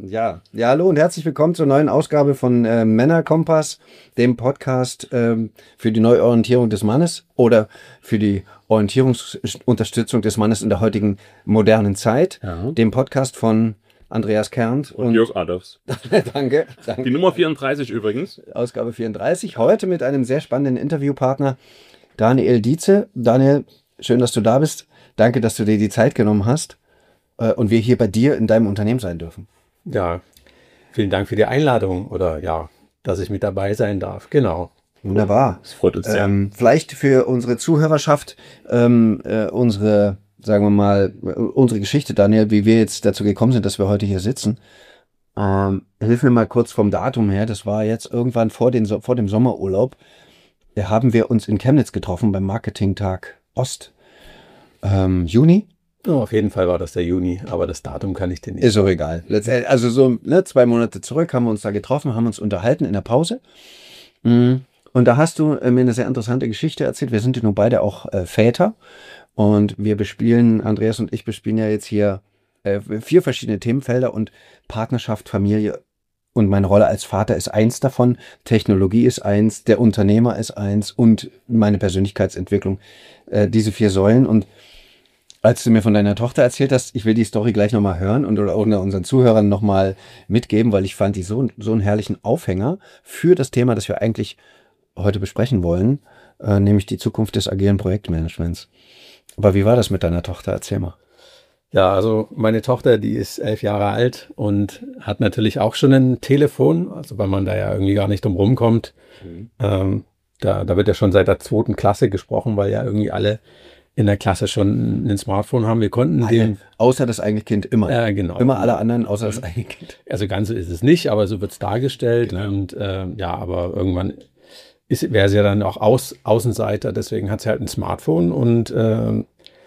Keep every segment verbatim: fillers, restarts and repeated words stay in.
Ja, ja, hallo und herzlich willkommen zur neuen Ausgabe von äh, Männerkompass, dem Podcast ähm, für die Neuorientierung des Mannes oder für die Orientierungsunterstützung des Mannes in der heutigen modernen Zeit. Ja. Dem Podcast von Andreas Kerndt und, und Jörg Adolfs. danke, danke. Die Nummer vierunddreißig übrigens. Ausgabe vierunddreißig. Heute mit einem sehr spannenden Interviewpartner, Daniel Dietze. Daniel, schön, dass du da bist. Danke, dass du dir die Zeit genommen hast äh, und wir hier bei dir in deinem Unternehmen sein dürfen. Ja, vielen Dank für die Einladung oder ja, dass ich mit dabei sein darf. Genau. Wunderbar. Das freut uns sehr. Ähm, vielleicht für unsere Zuhörerschaft ähm, äh, unsere, sagen wir mal, unsere Geschichte, Daniel, wie wir jetzt dazu gekommen sind, dass wir heute hier sitzen. Ähm, hilf mir mal kurz vom Datum her. Das war jetzt irgendwann vor, den, vor dem Sommerurlaub. Da haben wir uns in Chemnitz getroffen beim Marketingtag Ost. Ähm, Juni? Oh, auf jeden Fall war das der Juni, aber das Datum kann ich dir nicht. Ist auch egal. Letztendlich, also so ne, zwei Monate zurück haben wir uns da getroffen, haben uns unterhalten in der Pause. Und da hast du mir eine sehr interessante Geschichte erzählt. Wir sind ja nun beide auch äh, Väter und wir bespielen, Andreas und ich bespielen ja jetzt hier äh, vier verschiedene Themenfelder und Partnerschaft, Familie und meine Rolle als Vater ist eins davon. Technologie ist eins, der Unternehmer ist eins und meine Persönlichkeitsentwicklung. Äh, diese vier Säulen. Und als du mir von deiner Tochter erzählt hast, ich will die Story gleich nochmal hören und oder unseren Zuhörern nochmal mitgeben, weil ich fand die so, so einen herrlichen Aufhänger für das Thema, das wir eigentlich heute besprechen wollen, äh, nämlich die Zukunft des agilen Projektmanagements. Aber wie war das mit deiner Tochter? Erzähl mal. Ja, also meine Tochter, die ist elf Jahre alt und hat natürlich auch schon ein Telefon, also weil man da ja irgendwie gar nicht drum rumkommt. Mhm. Ähm, da, da wird ja schon seit der zweiten Klasse gesprochen, weil ja irgendwie alle in der Klasse schon ein Smartphone haben. Wir konnten alle, den... Außer das eigene Kind, immer. Ja, genau. Immer alle anderen, außer das eigene Kind. Also ganz so ist es nicht, aber so wird es dargestellt. Genau. Und äh, ja, aber irgendwann wäre sie ja dann auch Aus, Außenseiter, deswegen hat sie halt ein Smartphone und äh,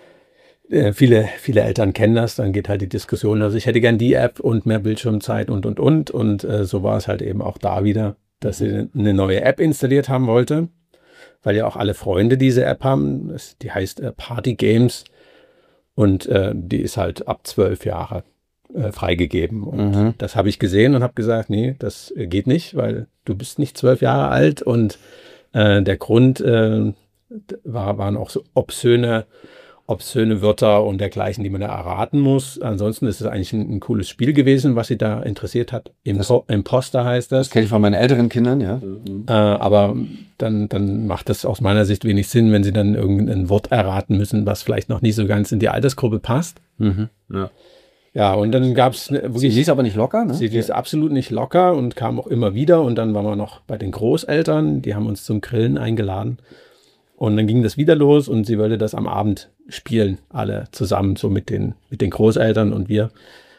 viele, viele Eltern kennen das, dann geht halt die Diskussion, also ich hätte gern die App und mehr Bildschirmzeit und, und, und. Und äh, so war es halt eben auch da wieder, dass sie eine neue App installiert haben wollte, weil ja auch alle Freunde diese App haben. Die heißt äh, Party Games und äh, die ist halt ab zwölf Jahre äh, freigegeben. Und mhm. das habe ich gesehen und habe gesagt, nee, das geht nicht, weil du bist nicht zwölf Jahre alt und äh, der Grund äh, war, waren auch so obszöne, obszöne Wörter und dergleichen, die man da erraten muss. Ansonsten ist es eigentlich ein, ein cooles Spiel gewesen, was sie da interessiert hat. Impo- Imposter heißt das. Das kenne ich von meinen älteren Kindern, ja. Mhm. Äh, aber dann, dann macht das aus meiner Sicht wenig Sinn, wenn sie dann irgendein Wort erraten müssen, was vielleicht noch nicht so ganz in die Altersgruppe passt. Mhm. Ja. Ja, und dann gab es... Sie ist aber nicht locker, ne? Sie ist absolut nicht locker und kam auch immer wieder. Und dann waren wir noch bei den Großeltern, die haben uns zum Grillen eingeladen. Und dann ging das wieder los und sie wollte das am Abend spielen, alle zusammen, so mit den, mit den Großeltern und wir.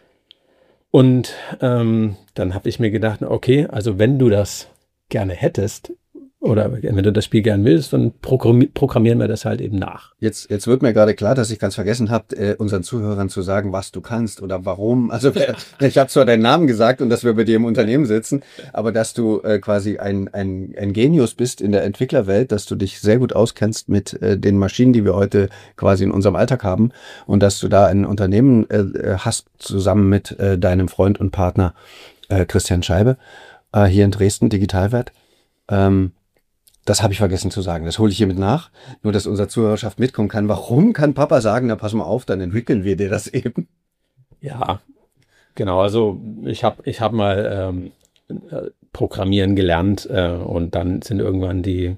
Und ähm, dann habe ich mir gedacht, okay, also wenn du das gerne hättest oder wenn du das Spiel gerne willst, dann programmieren wir das halt eben nach. Jetzt, jetzt wird mir gerade klar, dass ich ganz vergessen habe, äh, unseren Zuhörern zu sagen, was du kannst oder warum. Also ich habe zwar deinen Namen gesagt und dass wir bei dir im Unternehmen sitzen, aber dass du äh, quasi ein, ein, ein Genius bist in der Entwicklerwelt, dass du dich sehr gut auskennst mit äh, den Maschinen, die wir heute quasi in unserem Alltag haben und dass du da ein Unternehmen äh, hast, zusammen mit äh, deinem Freund und Partner äh, Christian Scheibe, äh, hier in Dresden, Digitalwert. Ähm, Das habe ich vergessen zu sagen. Das hole ich hiermit nach. Nur, dass unsere Zuhörerschaft mitkommen kann. Warum kann Papa sagen, na pass mal auf, dann entwickeln wir dir das eben? Ja, genau. Also ich habe ich hab mal ähm, Programmieren gelernt äh, und dann sind irgendwann die,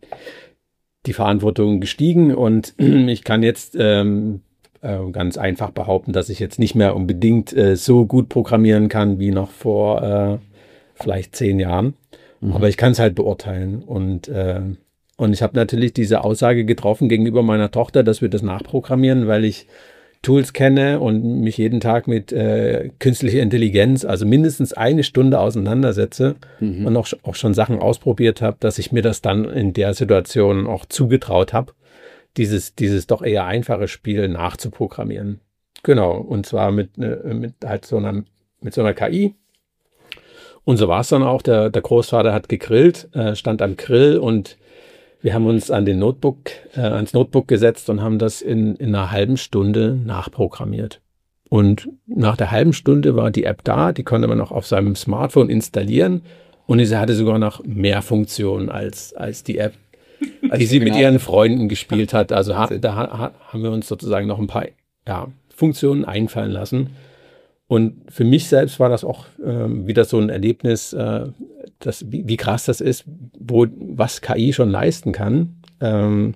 die Verantwortungen gestiegen und ich kann jetzt ähm, äh, ganz einfach behaupten, dass ich jetzt nicht mehr unbedingt äh, so gut programmieren kann wie noch vor äh, vielleicht zehn Jahren. Mhm. Aber ich kann es halt beurteilen. Und, äh, und ich habe natürlich diese Aussage getroffen gegenüber meiner Tochter, dass wir das nachprogrammieren, weil ich Tools kenne und mich jeden Tag mit äh, künstlicher Intelligenz, also mindestens eine Stunde auseinandersetze mhm. und auch, auch schon Sachen ausprobiert habe, dass ich mir das dann in der Situation auch zugetraut habe, dieses, dieses doch eher einfache Spiel nachzuprogrammieren. Genau, und zwar mit, mit halt so einer, mit so einer K I. Und so war es dann auch. Der, der Großvater hat gegrillt, äh, stand am Grill und wir haben uns an den Notebook, äh, ans Notebook gesetzt und haben das in, in einer halben Stunde nachprogrammiert. Und nach der halben Stunde war die App da, die konnte man auch auf seinem Smartphone installieren und sie hatte sogar noch mehr Funktionen als, als die App, die sie mit ihren Freunden gespielt hat. Also ha, da ha, haben wir uns sozusagen noch ein paar ja, Funktionen einfallen lassen. Und für mich selbst war das auch ähm, wieder so ein Erlebnis, äh, das, wie, wie krass das ist, wo, was K I schon leisten kann. Ähm,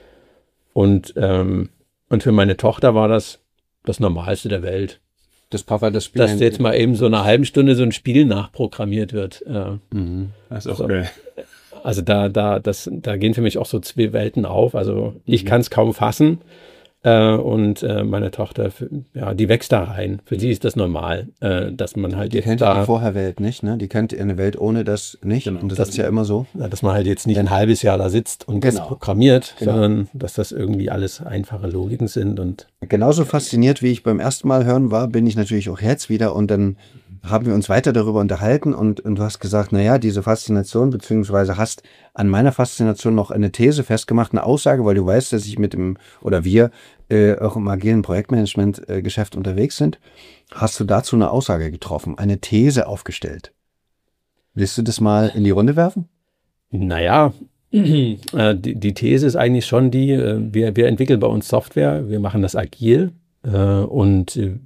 und, ähm, und für meine Tochter war das das Normalste der Welt. Das Papa das Spiel. Dass jetzt mal eben so eine halbe Stunde so ein Spiel nachprogrammiert wird. Äh, mhm. Das ist auch also, geil. Also da, da, das, da gehen für mich auch so zwei Welten auf. Also ich mhm. kann es kaum fassen. Äh, und äh, meine Tochter, ja, die wächst da rein. Für sie ist das normal, äh, dass man halt die jetzt kennt da... Die Vorherwelt nicht, ne? Die kennt eine Welt ohne das nicht. Genau. Und das, das ist ja immer so. Dass man halt jetzt nicht ein halbes Jahr da sitzt und genau. das programmiert, genau. sondern dass das irgendwie alles einfache Logiken sind. Und genauso fasziniert, wie ich beim ersten Mal hören war, bin ich natürlich auch jetzt wieder. Und dann haben wir uns weiter darüber unterhalten und, und du hast gesagt, naja, diese Faszination, beziehungsweise hast an meiner Faszination noch eine These festgemacht, eine Aussage, weil du weißt, dass ich mit dem, oder wir äh, auch im agilen Projektmanagement-Geschäft äh, unterwegs sind. Hast du dazu eine Aussage getroffen, eine These aufgestellt? Willst du das mal in die Runde werfen? Naja, äh, die, die These ist eigentlich schon die, äh, wir, wir entwickeln bei uns Software, wir machen das agil äh, und äh,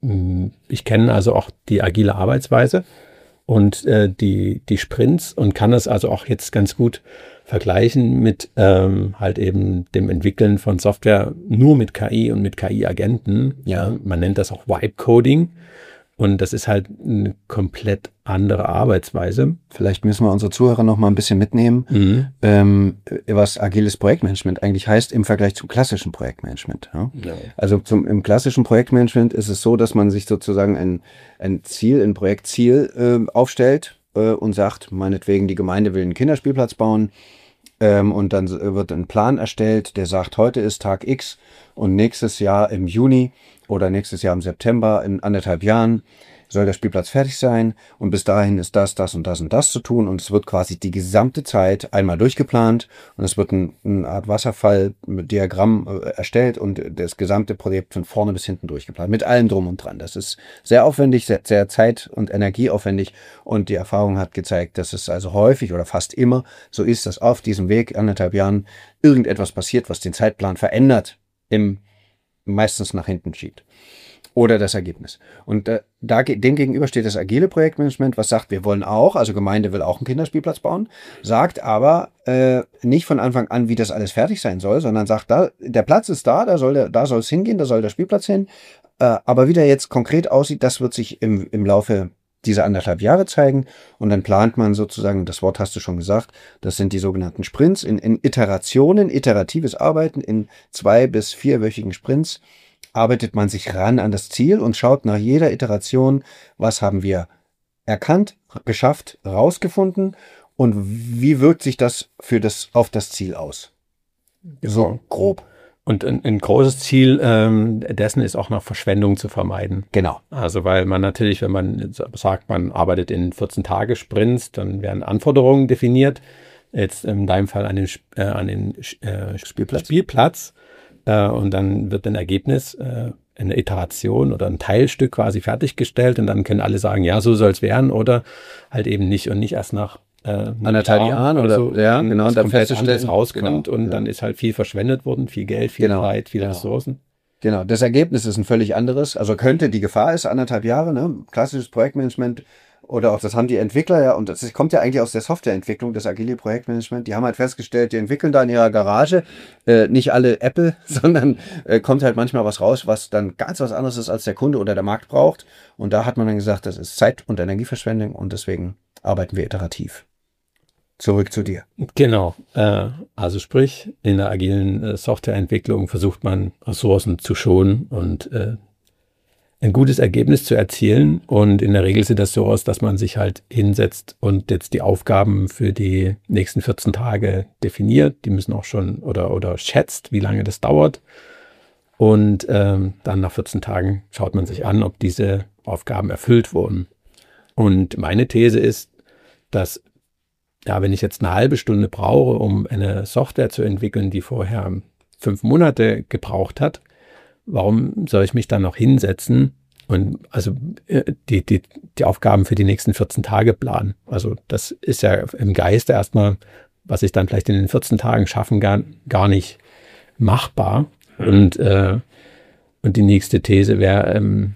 ich kenne also auch die agile Arbeitsweise und äh, die, die Sprints und kann das also auch jetzt ganz gut vergleichen mit ähm, halt eben dem Entwickeln von Software nur mit K I und mit K I-Agenten. Ja. Man nennt das auch Vibe-Coding. Und das ist halt eine komplett andere Arbeitsweise. Vielleicht müssen wir unsere Zuhörer noch mal ein bisschen mitnehmen, mhm. ähm, was agiles Projektmanagement eigentlich heißt im Vergleich zum klassischen Projektmanagement. Ja? Ja. Also zum, im klassischen Projektmanagement ist es so, dass man sich sozusagen ein, ein Ziel, ein Projektziel äh, aufstellt äh, und sagt, meinetwegen die Gemeinde will einen Kinderspielplatz bauen ähm, und dann wird ein Plan erstellt, der sagt, heute ist Tag X und nächstes Jahr im Juni oder nächstes Jahr im September, in anderthalb Jahren, soll der Spielplatz fertig sein und bis dahin ist das, das und das und das zu tun und es wird quasi die gesamte Zeit einmal durchgeplant und es wird ein, eine Art Wasserfalldiagramm äh, erstellt und das gesamte Projekt von vorne bis hinten durchgeplant, mit allem drum und dran. Das ist sehr aufwendig, sehr, sehr zeit- und energieaufwendig und die Erfahrung hat gezeigt, dass es also häufig oder fast immer so ist, dass auf diesem Weg, anderthalb Jahren, irgendetwas passiert, was den Zeitplan verändert, im meistens nach hinten schiebt. Oder das Ergebnis. Und äh, da, dem gegenüber steht das agile Projektmanagement, was sagt, wir wollen auch, also Gemeinde will auch einen Kinderspielplatz bauen, sagt aber äh, nicht von Anfang an, wie das alles fertig sein soll, sondern sagt, da, der Platz ist da, da soll der, da soll es hingehen, da soll der Spielplatz hin. Äh, aber wie der jetzt konkret aussieht, das wird sich im, im Laufe dieser anderthalb Jahre zeigen. Und dann plant man sozusagen, das Wort hast du schon gesagt, das sind die sogenannten Sprints, in, in Iterationen, iteratives Arbeiten, in zwei- bis vierwöchigen Sprints arbeitet man sich ran an das Ziel und schaut nach jeder Iteration, was haben wir erkannt, geschafft, rausgefunden und wie wirkt sich das für das auf das Ziel aus. So grob. Und ein, ein großes Ziel ähm, dessen ist auch noch Verschwendung zu vermeiden. Genau. Also weil man natürlich, wenn man sagt, man arbeitet in vierzehn-Tage-Sprints, dann werden Anforderungen definiert. Jetzt in deinem Fall an den, äh, an den äh, Spielplatz. Spielplatz. Äh, und dann wird ein Ergebnis, äh, eine Iteration oder ein Teilstück quasi fertiggestellt. Und dann können alle sagen, ja, so soll es werden oder halt eben nicht und nicht erst nach Äh, anderthalb Jahren oder so, ja, genau, und dann festzustellen, rauskommt genau, und ja. dann ist halt viel verschwendet worden, viel Geld, viel genau, Zeit, viele genau. Ressourcen. Genau, das Ergebnis ist ein völlig anderes. Also könnte, die Gefahr ist anderthalb Jahre, ne? Klassisches Projektmanagement oder auch das haben die Entwickler ja, und das kommt ja eigentlich aus der Softwareentwicklung, das agile Projektmanagement. Die haben halt festgestellt, die entwickeln da in ihrer Garage, äh, nicht alle Apple, sondern äh, kommt halt manchmal was raus, was dann ganz was anderes ist, als der Kunde oder der Markt braucht. Und da hat man dann gesagt, das ist Zeit- und Energieverschwendung und deswegen arbeiten wir iterativ. Zurück zu dir. Genau. Äh, also sprich, in der agilen äh, Softwareentwicklung versucht man, Ressourcen zu schonen und äh, ein gutes Ergebnis zu erzielen. Und in der Regel sieht das so aus, dass man sich halt hinsetzt und jetzt die Aufgaben für die nächsten vierzehn Tage definiert. Die müssen auch schon oder, oder schätzt, wie lange das dauert. Und ähm, dann nach vierzehn Tagen schaut man sich an, ob diese Aufgaben erfüllt wurden. Und meine These ist, dass ja, wenn ich jetzt eine halbe Stunde brauche, um eine Software zu entwickeln, die vorher fünf Monate gebraucht hat, warum soll ich mich dann noch hinsetzen und also die, die, die Aufgaben für die nächsten vierzehn Tage planen. Also das ist ja im Geiste erstmal, was ich dann vielleicht in den vierzehn Tagen schaffen kann, gar nicht machbar. Mhm. Und, äh, und die nächste These wäre, ähm,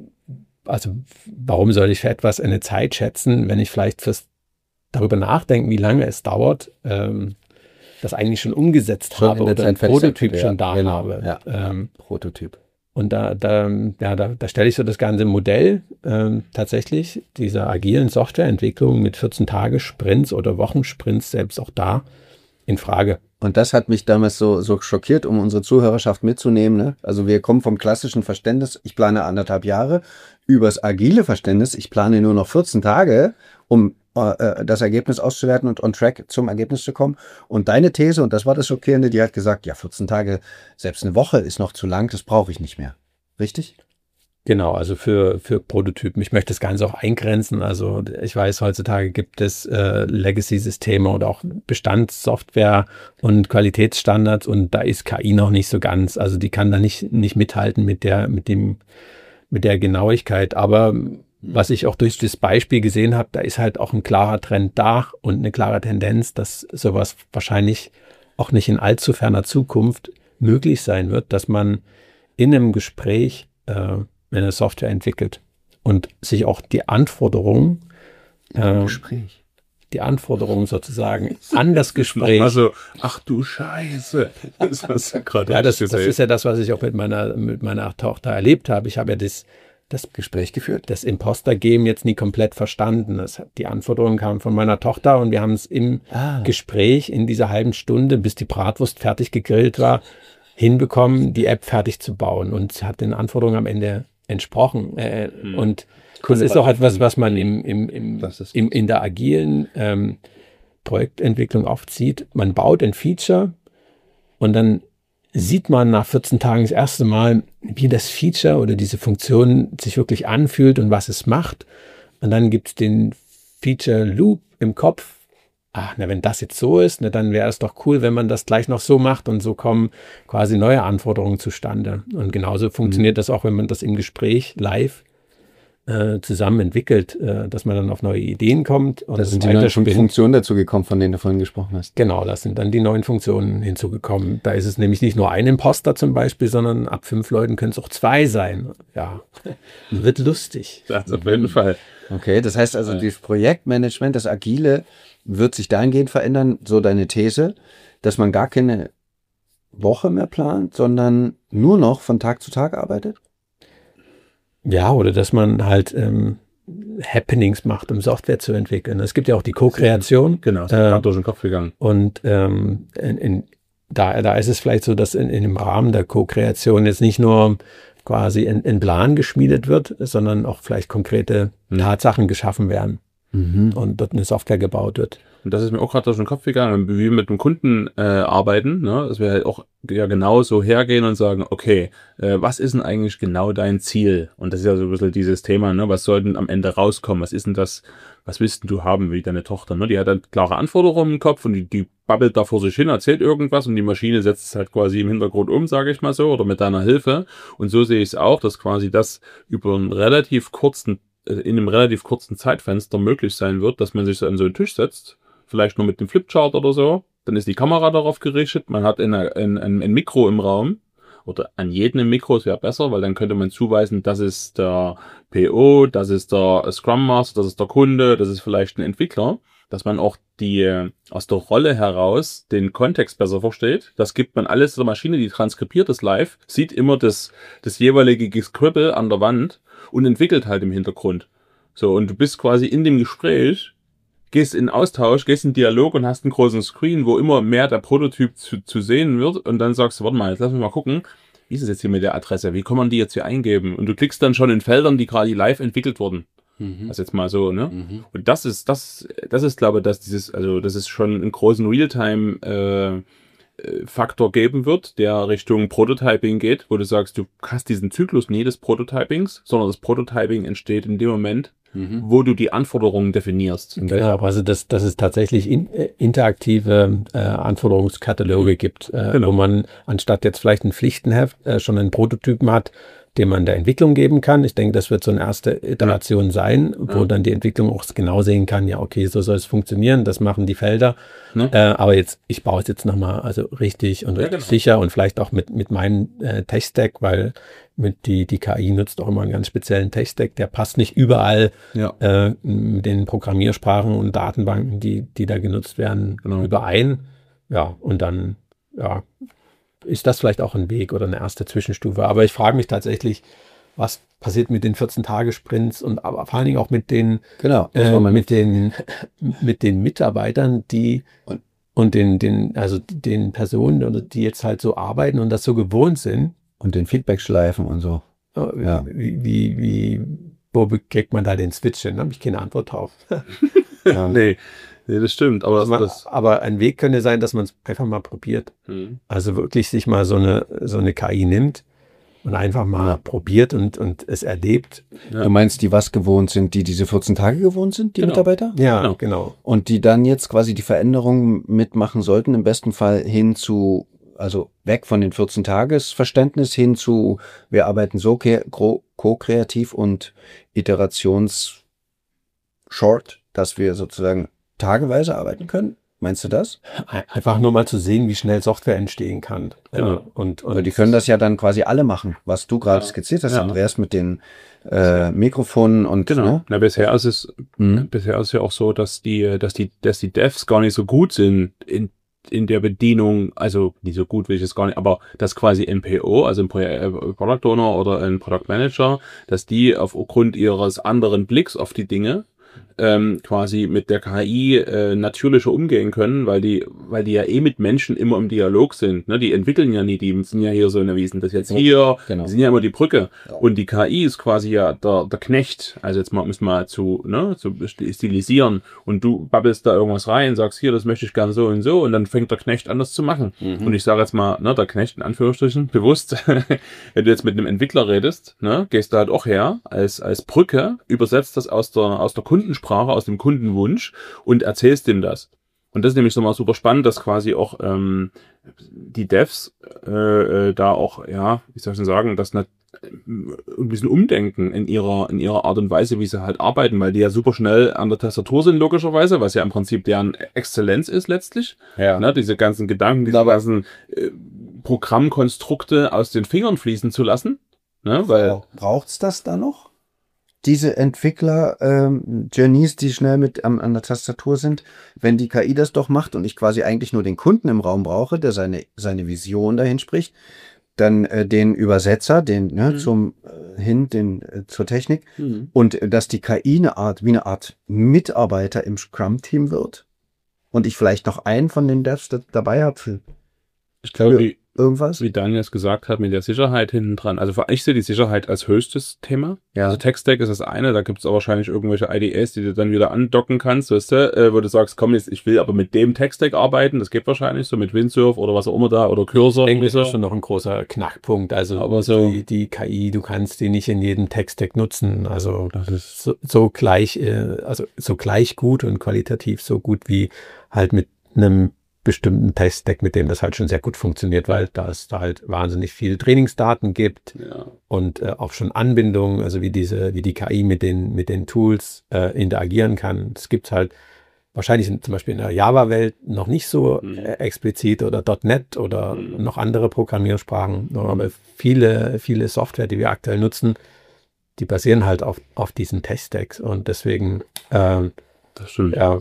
also warum soll ich für etwas eine Zeit schätzen, wenn ich vielleicht fürs darüber nachdenken, wie lange es dauert, ähm, das eigentlich schon umgesetzt schon habe oder ein Prototyp ja, schon da genau, habe. Ja, ähm, Prototyp. Und da, da, ja, da, da stelle ich so das ganze Modell ähm, tatsächlich dieser agilen Softwareentwicklung mit vierzehn-Tage-Sprints oder Wochensprints selbst auch da in Frage. Und das hat mich damals so, so schockiert, um unsere Zuhörerschaft mitzunehmen. Ne? Also wir kommen vom klassischen Verständnis, ich plane anderthalb Jahre, übers agile Verständnis, ich plane nur noch vierzehn Tage, um äh, das Ergebnis auszuwerten und on track zum Ergebnis zu kommen. Und deine These, und das war das Schockierende, die hat gesagt, ja, vierzehn Tage, selbst eine Woche ist noch zu lang, das brauche ich nicht mehr. Richtig? Genau, also für, für Prototypen. Ich möchte das Ganze auch eingrenzen. Also ich weiß, heutzutage gibt es äh, Legacy-Systeme oder auch Bestandssoftware und Qualitätsstandards und da ist K I noch nicht so ganz. Also die kann da nicht, nicht mithalten mit der, mit dem, mit der Genauigkeit. Aber was ich auch durch das Beispiel gesehen habe, da ist halt auch ein klarer Trend da und eine klare Tendenz, dass sowas wahrscheinlich auch nicht in allzu ferner Zukunft möglich sein wird, dass man in einem Gespräch äh, eine Software entwickelt und sich auch die Anforderungen, äh, Gespräch. die Anforderungen sozusagen an das Gespräch. Also, ach du Scheiße. Das, was ja, das, das ist ja das, was ich auch mit meiner, mit meiner Tochter erlebt habe. Ich habe ja das, das Gespräch geführt, das Imposter-Game jetzt nie komplett verstanden. Das, die Anforderungen kamen von meiner Tochter und wir haben es im ah. Gespräch in dieser halben Stunde, bis die Bratwurst fertig gegrillt war, hinbekommen, die App fertig zu bauen und hat den Anforderungen am Ende entsprochen. Äh, hm. Und das ist auch etwas, was man im, im, im, im, in der agilen ähm, Projektentwicklung oft sieht. Man baut ein Feature und dann sieht man nach vierzehn Tagen das erste Mal, wie das Feature oder diese Funktion sich wirklich anfühlt und was es macht. Und dann gibt es den Feature Loop im Kopf. Ach, na, wenn das jetzt so ist, na, dann wäre es doch cool, wenn man das gleich noch so macht und so kommen quasi neue Anforderungen zustande. Und genauso funktioniert mhm. das auch, wenn man das im Gespräch live äh, zusammen entwickelt, äh, dass man dann auf neue Ideen kommt. Und da sind die neuen Funktionen dazu gekommen, von denen du vorhin gesprochen hast. Genau, da sind dann die neuen Funktionen hinzugekommen. Da ist es nämlich nicht nur ein Imposter zum Beispiel, sondern ab fünf Leuten können es auch zwei sein. Ja, wird lustig. Das auf jeden Fall. Okay, das heißt also, das Projektmanagement, das Agile, wird sich dahingehend verändern, so deine These, dass man gar keine Woche mehr plant, sondern nur noch von Tag zu Tag arbeitet? Ja, oder dass man halt ähm, Happenings macht, um Software zu entwickeln. Es gibt ja auch die Co-Kreation. Genau, das ist äh, durch den Kopf gegangen. Und ähm, in, in, da, da ist es vielleicht so, dass in, in dem Rahmen der Co-Kreation jetzt nicht nur quasi ein, ein Plan geschmiedet wird, sondern auch vielleicht konkrete mhm. Tatsachen geschaffen werden. Mhm. Und dort eine Software gebaut wird. Und das ist mir auch gerade durch den Kopf gegangen, wie wir mit dem Kunden äh, arbeiten, ne? Dass wir halt auch ja genau so hergehen und sagen, okay, äh, was ist denn eigentlich genau dein Ziel? Und das ist ja so ein bisschen dieses Thema, ne? Was soll denn am Ende rauskommen? Was ist denn das, was willst denn du haben, wie deine Tochter? Ne? Die hat dann klare Anforderungen im Kopf und die, die babbelt da vor sich hin, erzählt irgendwas und die Maschine setzt es halt quasi im Hintergrund um, sage ich mal so, oder mit deiner Hilfe. Und so sehe ich es auch, dass quasi das über einen relativ kurzen in einem relativ kurzen Zeitfenster möglich sein wird, dass man sich so an so einen Tisch setzt, vielleicht nur mit dem Flipchart oder so, dann ist die Kamera darauf gerichtet, man hat eine, ein, ein, ein Mikro im Raum, oder an jedem Mikro, es wäre besser, weil dann könnte man zuweisen, das ist der P O, das ist der Scrum Master, das ist der Kunde, das ist vielleicht ein Entwickler, dass man auch die aus der Rolle heraus den Kontext besser versteht. Das gibt man alles der Maschine, die transkribiert es live, sieht immer das, das jeweilige Gescribble an der Wand und entwickelt halt im Hintergrund. So, und du bist quasi in dem Gespräch, gehst in Austausch, gehst in Dialog und hast einen großen Screen, wo immer mehr der Prototyp zu, zu sehen wird und dann sagst du, warte mal, jetzt lass mich mal gucken, wie ist es jetzt hier mit der Adresse, wie kann man die jetzt hier eingeben? Und du klickst dann schon in Feldern, die gerade live entwickelt wurden. Mhm. Also jetzt mal so, ne? Mhm. Und das ist, das, das ist, glaube ich, dass dieses, also, das ist schon einen großen Realtime, äh, Faktor geben wird, der Richtung Prototyping geht, wo du sagst, du hast diesen Zyklus nie des Prototypings, sondern das Prototyping entsteht in dem Moment, mhm. wo du die Anforderungen definierst. Genau, also dass, dass es tatsächlich in, äh, interaktive äh, Anforderungskataloge gibt, äh, genau. wo man anstatt jetzt vielleicht ein Pflichtenheft äh, schon einen Prototypen hat, den man der Entwicklung geben kann. Ich denke, das wird so eine erste Iteration sein, wo Ja. dann die Entwicklung auch genau sehen kann, ja, okay, so soll es funktionieren, das machen die Felder. Ne? Äh, aber jetzt, ich baue es jetzt nochmal also richtig und Ja, richtig genau. sicher und vielleicht auch mit, mit meinem äh, Tech-Stack, weil mit die, die K I nutzt auch immer einen ganz speziellen Tech-Stack, der passt nicht überall Ja. äh, mit den Programmiersprachen und Datenbanken, die, die da genutzt werden, Genau. überein. Ja, und dann, ja, ist das vielleicht auch ein Weg oder eine erste Zwischenstufe. Aber ich frage mich tatsächlich, was passiert mit den vierzehn-Tage-Sprints und aber vor allen Dingen auch mit den, Genau. Das äh, war meine- mit den, mit den Mitarbeitern, die Und- und den, den, also den Personen, oder die jetzt halt so arbeiten und das so gewohnt sind. und den Feedback-Schleifen und so. Äh, Ja. Wie, wie, wie, wo kriegt man da den Switch hin? Da habe ich keine Antwort drauf. Ja. Nee, nee, das stimmt. Aber das, Man, das aber ein Weg könnte sein, dass man es einfach mal probiert. hm. Also wirklich sich mal so eine, so eine K I nimmt und einfach mal Ja. probiert und, und es erlebt. Ja. Du meinst, die was gewohnt sind, die diese vierzehn Tage gewohnt sind, die Genau. Mitarbeiter? Ja, Genau. genau. Und die dann jetzt quasi die Veränderungen mitmachen sollten, im besten Fall hin zu, also weg von den vierzehn-Tages-Verständnis hin zu, wir arbeiten so ke- gro- ko-kreativ und iterations-short, dass wir sozusagen tageweise arbeiten können. Meinst du das? Ein- Einfach nur mal zu sehen, wie schnell Software entstehen kann. Genau. Äh, Und, und Weil die können das ja dann quasi alle machen, was du gerade Ja. skizziert hast, Ja. Andreas, mit den äh, Mikrofonen und Genau. ne? Na, bisher ist es, Mhm. bisher ist es ja auch so, dass die, dass die, dass die Devs gar nicht so gut sind in, in der Bedienung, also nicht so gut will ich es gar nicht, aber dass quasi ein P O, also ein Pro äh, Product Owner oder ein Product Manager, dass die aufgrund ihres anderen Blicks auf die Dinge ähm, quasi mit der K I äh, natürlicher umgehen können, weil die, weil die ja eh mit Menschen immer im Dialog sind. Ne? Die entwickeln ja nie, die sind ja hier so, ne, wie ist denn das jetzt hier? Genau. Die sind ja immer die Brücke. Ja. Und die K I ist quasi ja der, der Knecht. Also jetzt mal, müssen wir mal zu, ne, zu stilisieren. Und du babbelst da irgendwas rein, sagst hier, das möchte ich gerne so und so. Und dann fängt der Knecht an, das zu machen. Mhm. Und ich sage jetzt mal, ne, der Knecht in Anführungsstrichen, bewusst, wenn du jetzt mit einem Entwickler redest, ne, gehst du halt auch her als, als Brücke, übersetzt das aus der, aus der Kundensprache, aus dem Kundenwunsch und erzählst ihm das. Und das ist nämlich so mal super spannend, dass quasi auch ähm, die Devs äh, äh, da auch, ja, wie soll ich denn sagen, dass nicht ein bisschen umdenken in ihrer, in ihrer Art und Weise, wie sie halt arbeiten, weil die ja super schnell an der Tastatur sind, logischerweise, was ja im Prinzip deren Exzellenz ist letztlich. Ja. Ne, diese ganzen Gedanken, diese Aber- ganzen äh, Programmkonstrukte aus den Fingern fließen zu lassen. Ne, weil, Braucht's das da noch? Diese Entwickler, ähm, Genies, die schnell mit am, an der Tastatur sind, wenn die K I das doch macht und ich quasi eigentlich nur den Kunden im Raum brauche, der seine, seine Vision dahin spricht, dann äh, den Übersetzer, den ne, Mhm. zum äh, hin, den äh, zur Technik hm. und äh, dass die K I eine Art, wie eine Art Mitarbeiter im Scrum-Team wird und ich vielleicht noch einen von den Devs da, dabei habe für ich glaube, wie, irgendwas. wie Daniel es gesagt hat, mit der Sicherheit hinten dran. Also ich sehe die Sicherheit als höchstes Thema. Ja. Also Tech-Stack ist das eine, da gibt es auch wahrscheinlich irgendwelche I D Es, die du dann wieder andocken kannst, weißt du, äh, wo du sagst, komm, jetzt, ich will aber mit dem Tech-Stack arbeiten, das geht wahrscheinlich so mit Windsurf oder was auch immer da oder Cursor. Ich denke, das oder ist so. schon noch ein großer Knackpunkt. Also Aber so- die, die K I, du kannst die nicht in jedem Tech-Stack nutzen. Also Das ist, so, so gleich, äh, also so gleich gut und qualitativ so gut wie halt mit einem bestimmten Tech-Stack, mit dem das halt schon sehr gut funktioniert, weil da es da halt wahnsinnig viele Trainingsdaten gibt ja. und äh, auch schon Anbindungen, also wie diese, wie die K I mit den, mit den Tools äh, interagieren kann. Das gibt's halt wahrscheinlich in, zum Beispiel in der Java-Welt noch nicht so Mhm. äh, explizit oder .NET oder Mhm. noch andere Programmiersprachen, aber viele, viele Software, die wir aktuell nutzen, die basieren halt auf, auf diesen Tech-Stacks und deswegen ähm, Das stimmt. ja,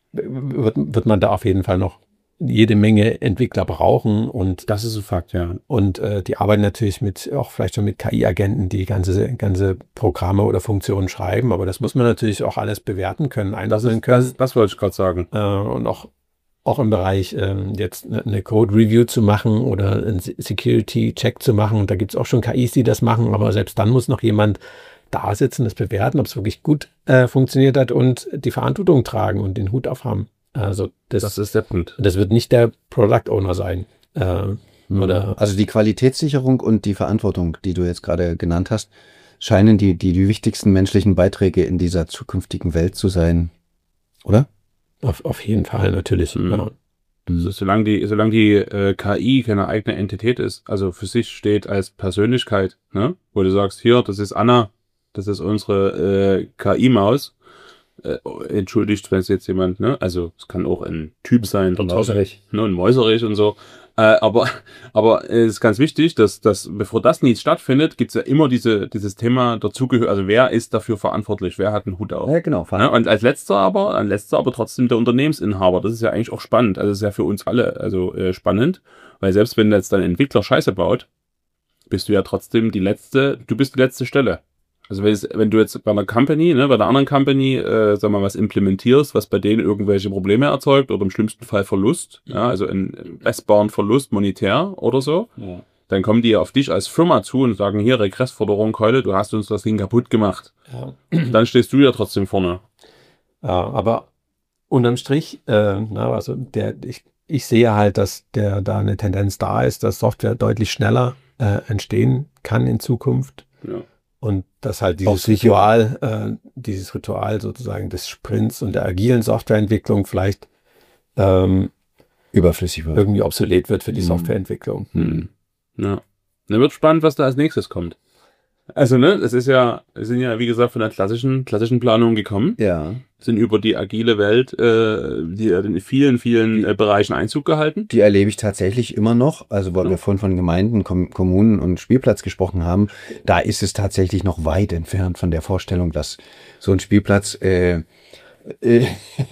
wird, wird man da auf jeden Fall noch jede Menge Entwickler brauchen und Das ist ein Fakt, ja. und äh, die arbeiten natürlich mit auch vielleicht schon mit K I-Agenten, die ganze ganze Programme oder Funktionen schreiben, aber das muss man natürlich auch alles bewerten können, Das, einordnen ist, können das, das wollte ich gerade sagen. äh, und auch auch im Bereich ähm, jetzt eine, eine Code-Review zu machen oder einen Se- Security-Check zu machen. Da gibt es auch schon K Is, die das machen, aber selbst dann muss noch jemand da sitzen, das bewerten, ob es wirklich gut äh, funktioniert hat und die Verantwortung tragen und den Hut aufhaben. Also das, Das ist der Punkt. das wird nicht der Product Owner sein. Äh, oder Also die Qualitätssicherung und die Verantwortung, die du jetzt gerade genannt hast, scheinen die, die, die wichtigsten menschlichen Beiträge in dieser zukünftigen Welt zu sein, oder? auf, auf jeden Fall natürlich. Mhm. Ja. Also solange die, solange die äh, K I keine eigene Entität ist, also für sich steht als Persönlichkeit, ne? Wo du sagst, hier, das ist Anna, das ist unsere äh, K I-Maus. Äh, entschuldigt, wenn es jetzt jemand, ne? Also es kann auch ein Typ sein, Ein Mäuserich. Ne, ein Mäuserich und so. Äh, aber aber es ist ganz wichtig, dass, dass bevor das nie stattfindet, gibt's ja immer diese dieses Thema dazugehört. Also wer ist dafür verantwortlich? Wer hat einen Hut auf? Ja, genau. Ne? Und als letzter aber, als letzter aber trotzdem der Unternehmensinhaber. Das ist ja eigentlich auch spannend. Also das ist ja für uns alle also äh, spannend, weil selbst wenn jetzt dein Entwickler Scheiße baut, bist du ja trotzdem die letzte. Du bist die letzte Stelle. Also wenn, es, wenn du jetzt bei einer Company, ne, bei der anderen Company, äh, sag mal, was implementierst, was bei denen irgendwelche Probleme erzeugt oder im schlimmsten Fall Verlust, ja, also einen messbaren Verlust monetär oder so, Ja. dann kommen die auf dich als Firma zu und sagen, hier, Regressforderung, Keule, du hast uns das Ding kaputt gemacht. Ja. Dann stehst du ja trotzdem vorne. Ja, aber unterm Strich, äh, na, also der, ich, ich sehe halt, dass der da eine Tendenz da ist, dass Software deutlich schneller äh, entstehen kann in Zukunft. Ja. Und dass halt Auch dieses sicher. Ritual, äh, dieses Ritual sozusagen des Sprints und der agilen Softwareentwicklung vielleicht ähm, Überflüssig wird. irgendwie obsolet wird für die Mhm. Softwareentwicklung. Hm. Ja. Dann wird spannend, was da als nächstes kommt. Also, ne, es ist ja, wir sind ja, wie gesagt, von der klassischen, klassischen Planung gekommen, Ja. sind über die agile Welt, äh, die hat in vielen, vielen äh, Bereichen Einzug gehalten. Die erlebe ich tatsächlich immer noch. Also, weil Ja. wir vorhin von Gemeinden, Kom Kommunen und Spielplatz gesprochen haben, da ist es tatsächlich noch weit entfernt von der Vorstellung, dass so ein Spielplatz äh, äh,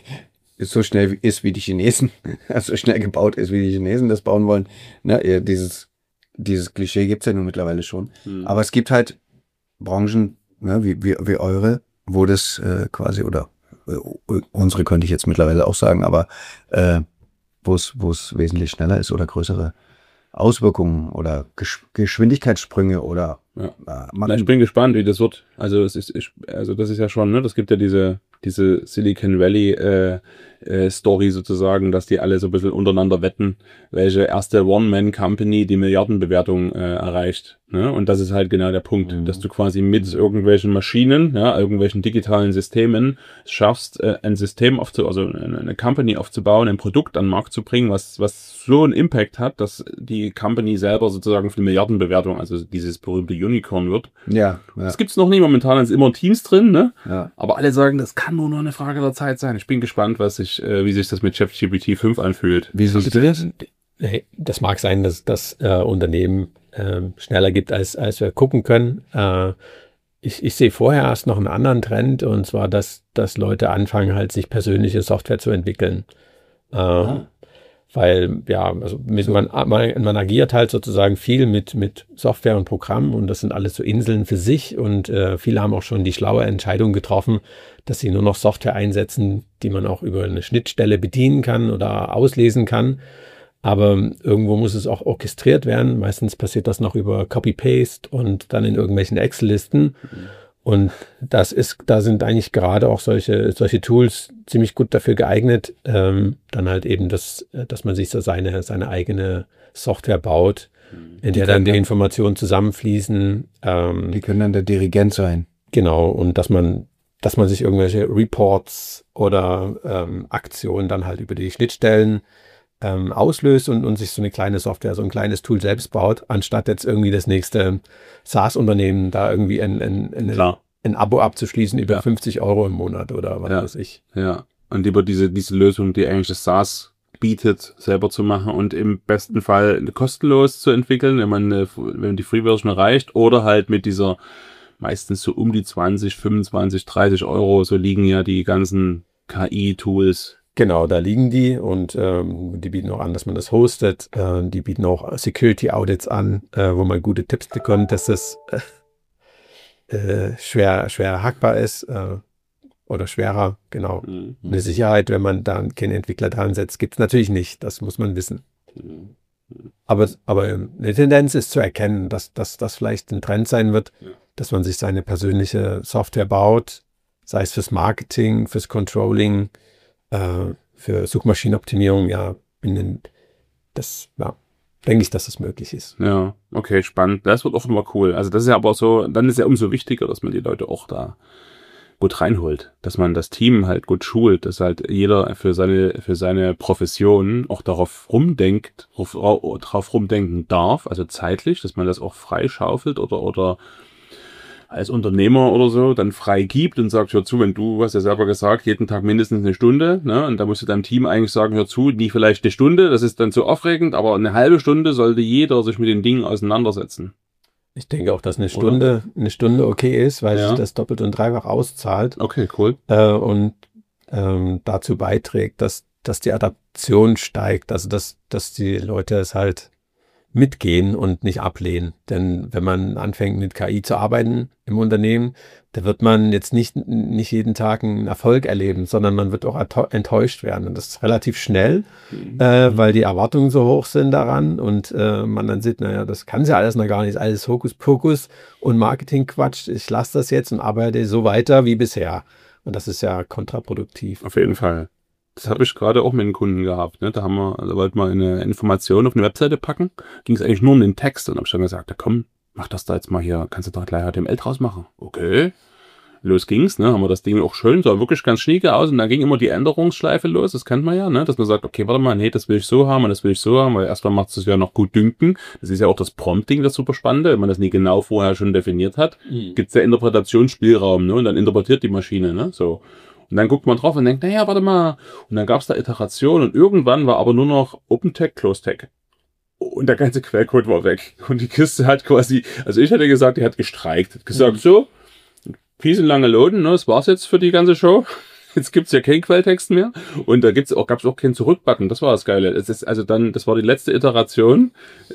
so schnell ist wie die Chinesen, also schnell gebaut ist wie die Chinesen das bauen wollen. Na, äh, dieses, dieses Klischee gibt's ja nun mittlerweile schon. Hm. Aber es gibt halt Branchen, ne, wie, wie, wie eure, wo das äh, quasi, oder äh, unsere könnte ich jetzt mittlerweile auch sagen, aber äh, wo es wo es wesentlich schneller ist oder größere Auswirkungen oder Gesch Geschwindigkeitssprünge oder Ja. äh, Na, man, ich bin gespannt, wie das wird. Also es ist, ich, also das ist ja schon, ne, das gibt ja diese, diese Silicon Valley äh, äh, Story sozusagen, dass die alle so ein bisschen untereinander wetten, welche erste One-Man-Company die Milliardenbewertung äh, erreicht. Ne? Und das ist halt genau der Punkt, Mhm. dass du quasi mit irgendwelchen Maschinen, ja, irgendwelchen digitalen Systemen es schaffst, äh, ein System aufzu, also eine, eine Company aufzubauen, ein Produkt an den Markt zu bringen, was, was so einen Impact hat, dass die Company selber sozusagen für die Milliardenbewertung, also dieses berühmte Unicorn wird. ja, ja, Das gibt's noch nicht, momentan sind immer Teams drin, ne? ja. Aber alle sagen, das kann nur noch eine Frage der Zeit sein. Ich bin gespannt, was sich, äh, wie sich das mit ChatGPT fünf anfühlt. Wie siehst du das? Hey, das mag sein, dass das äh, Unternehmen äh, schneller gibt, als, als wir gucken können. Äh, ich, ich sehe vorher erst noch einen anderen Trend, und zwar, dass, dass Leute anfangen, halt sich persönliche Software zu entwickeln. Äh, Ah. Weil, ja, also mit, man, man, man agiert halt sozusagen viel mit, mit Software und Programm, und das sind alles so Inseln für sich, und äh, viele haben auch schon die schlaue Entscheidung getroffen, dass sie nur noch Software einsetzen, die man auch über eine Schnittstelle bedienen kann oder auslesen kann. Aber irgendwo muss es auch orchestriert werden. Meistens passiert das noch über Copy-Paste und dann in irgendwelchen Excel-Listen. Und das ist, da sind eigentlich gerade auch solche, solche Tools ziemlich gut dafür geeignet, ähm, dann halt eben, das, dass man sich so seine, seine eigene Software baut, in der dann die Informationen zusammenfließen. Ähm, Die können dann der Dirigent sein. Genau, und dass man, dass man sich irgendwelche Reports oder ähm, Aktionen dann halt über die Schnittstellen ähm, auslöst und, und sich so eine kleine Software, so ein kleines Tool selbst baut, anstatt jetzt irgendwie das nächste SaaS-Unternehmen da irgendwie ein, ein, ein, Klar. ein Abo abzuschließen über Ja. fünfzig Euro im Monat oder was Ja. weiß ich. Ja. Und über diese, diese Lösung, die eigentlich das SaaS bietet, selber zu machen und im besten Fall kostenlos zu entwickeln, wenn man, eine, wenn die Free-Version reicht, oder halt mit dieser meistens so um die zwanzig, fünfundzwanzig, dreißig Euro, so liegen ja die ganzen K I-Tools. Genau, da liegen die, und ähm, die bieten auch an, dass man das hostet. Äh, die bieten auch Security-Audits an, äh, wo man gute Tipps bekommt, dass das äh, äh, schwer, schwer hackbar ist äh, oder schwerer, genau. Mhm. Eine Sicherheit, wenn man da keinen Entwickler dran setzt, gibt es natürlich nicht. Das muss man wissen. Mhm. Aber, aber eine Tendenz ist zu erkennen, dass dass das vielleicht ein Trend sein wird, Ja. dass man sich seine persönliche Software baut, sei es fürs Marketing, fürs Controlling, äh, für Suchmaschinenoptimierung. Ja, bin in, das, ja, denke ich, dass das möglich ist. Ja, okay, spannend. Das wird offenbar cool. Also das ist ja aber so, dann ist ja umso wichtiger, dass man die Leute auch da gut reinholt, dass man das Team halt gut schult, dass halt jeder für seine für seine Profession auch darauf rumdenkt, drauf, drauf rumdenken darf, also zeitlich, dass man das auch freischaufelt oder oder als Unternehmer oder so dann frei gibt und sagt, hör zu, wenn du, hast ja selber gesagt, jeden Tag mindestens eine Stunde, ne, und da musst du deinem Team eigentlich sagen, hör zu, nie vielleicht eine Stunde, das ist dann zu aufregend, aber eine halbe Stunde sollte jeder sich mit den Dingen auseinandersetzen. Ich denke auch, dass eine Stunde, Oder? eine Stunde okay ist, weil ja. sich das doppelt und dreifach auszahlt. Okay, cool. Äh, und ähm, dazu beiträgt, dass, dass die Adaption steigt, also dass, dass die Leute es halt mitgehen und nicht ablehnen. Denn wenn man anfängt mit K I zu arbeiten im Unternehmen, da wird man jetzt nicht, nicht jeden Tag einen Erfolg erleben, sondern man wird auch enttäuscht werden. Und das ist relativ schnell, mhm. äh, weil die Erwartungen so hoch sind daran und äh, man dann sieht, naja, das kann ja alles noch gar nicht, alles Hokuspokus und Marketingquatsch. Ich lasse das jetzt und arbeite so weiter wie bisher. Und das ist ja kontraproduktiv. Auf jeden Fall. Das habe ich gerade auch mit einem Kunden gehabt. Ne? Da haben wir, da wollten wir eine Information auf eine Webseite packen. Ging es eigentlich nur um den Text. Und habe ich dann gesagt, ja komm, mach das da jetzt mal hier. Kannst du da gleich H T M L draus machen? Okay. Los ging's, ne? Haben wir das Ding auch schön, sah wirklich ganz schnieke aus. Und da ging immer die Änderungsschleife los. Das kennt man ja, ne? Dass man sagt, okay, warte mal, nee, das will ich so haben und das will ich so haben. Weil erstmal macht es ja noch gut dünken. Das ist ja auch das Prompting, das super Spannende. Wenn man das nie genau vorher schon definiert hat, mhm. gibt's ja Interpretationsspielraum, ne? Und dann interpretiert die Maschine, ne? So. Und dann guckt man drauf und denkt, naja, warte mal. Und dann gab es da Iterationen und irgendwann war aber nur noch OpenTag, CloseTag. Und der ganze Quellcode war weg. Und die Kiste hat quasi, also ich hätte gesagt, die hat gestreikt. Hat gesagt, mhm. so, fies und lange loaden, ne, das war's jetzt für die ganze Show. Jetzt gibt's ja keinen Quelltext mehr. Und da gibt's auch, gab's auch keinen Zurückbutton. Das war das Geile. Es ist also dann, das war die letzte Iteration.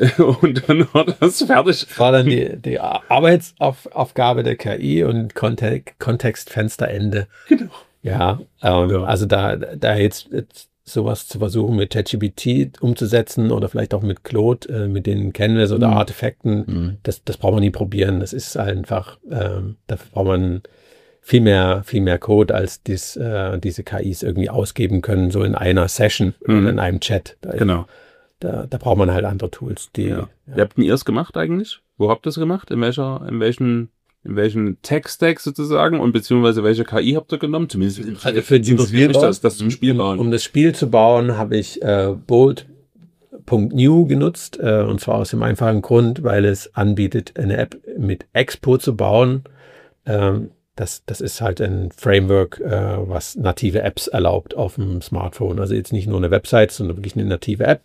Und dann war das fertig. Das war dann die, die Arbeitsaufgabe der K I und Kontext, Kontextfensterende. Genau. Ja, ähm, ja, also da, da jetzt, jetzt sowas zu versuchen mit ChatGPT umzusetzen oder vielleicht auch mit Claude, äh, mit den Canvas oder mhm. Artefakten, mhm. das, das braucht man nie probieren. Das ist einfach, ähm, dafür braucht man viel mehr, viel mehr Code, als dies, äh, diese K Is irgendwie ausgeben können, so in einer Session mhm. oder in einem Chat. Da, genau. Da, da braucht man halt andere Tools. Die, ja. Ja. Wie habt ihr es gemacht eigentlich? Wo habt ihr es gemacht? In welcher, in welchen In welchem Tech-Stack sozusagen und beziehungsweise welche K I habt ihr genommen? Zumindest also für dieses Spiel das, das zum Spiel bauen. Um das Spiel zu bauen, habe ich äh, Bolt Punkt new genutzt äh, und zwar aus dem einfachen Grund, weil es anbietet, eine App mit Expo zu bauen. Ähm, das, das ist halt ein Framework, äh, was native Apps erlaubt auf dem Smartphone. Also jetzt nicht nur eine Website, sondern wirklich eine native App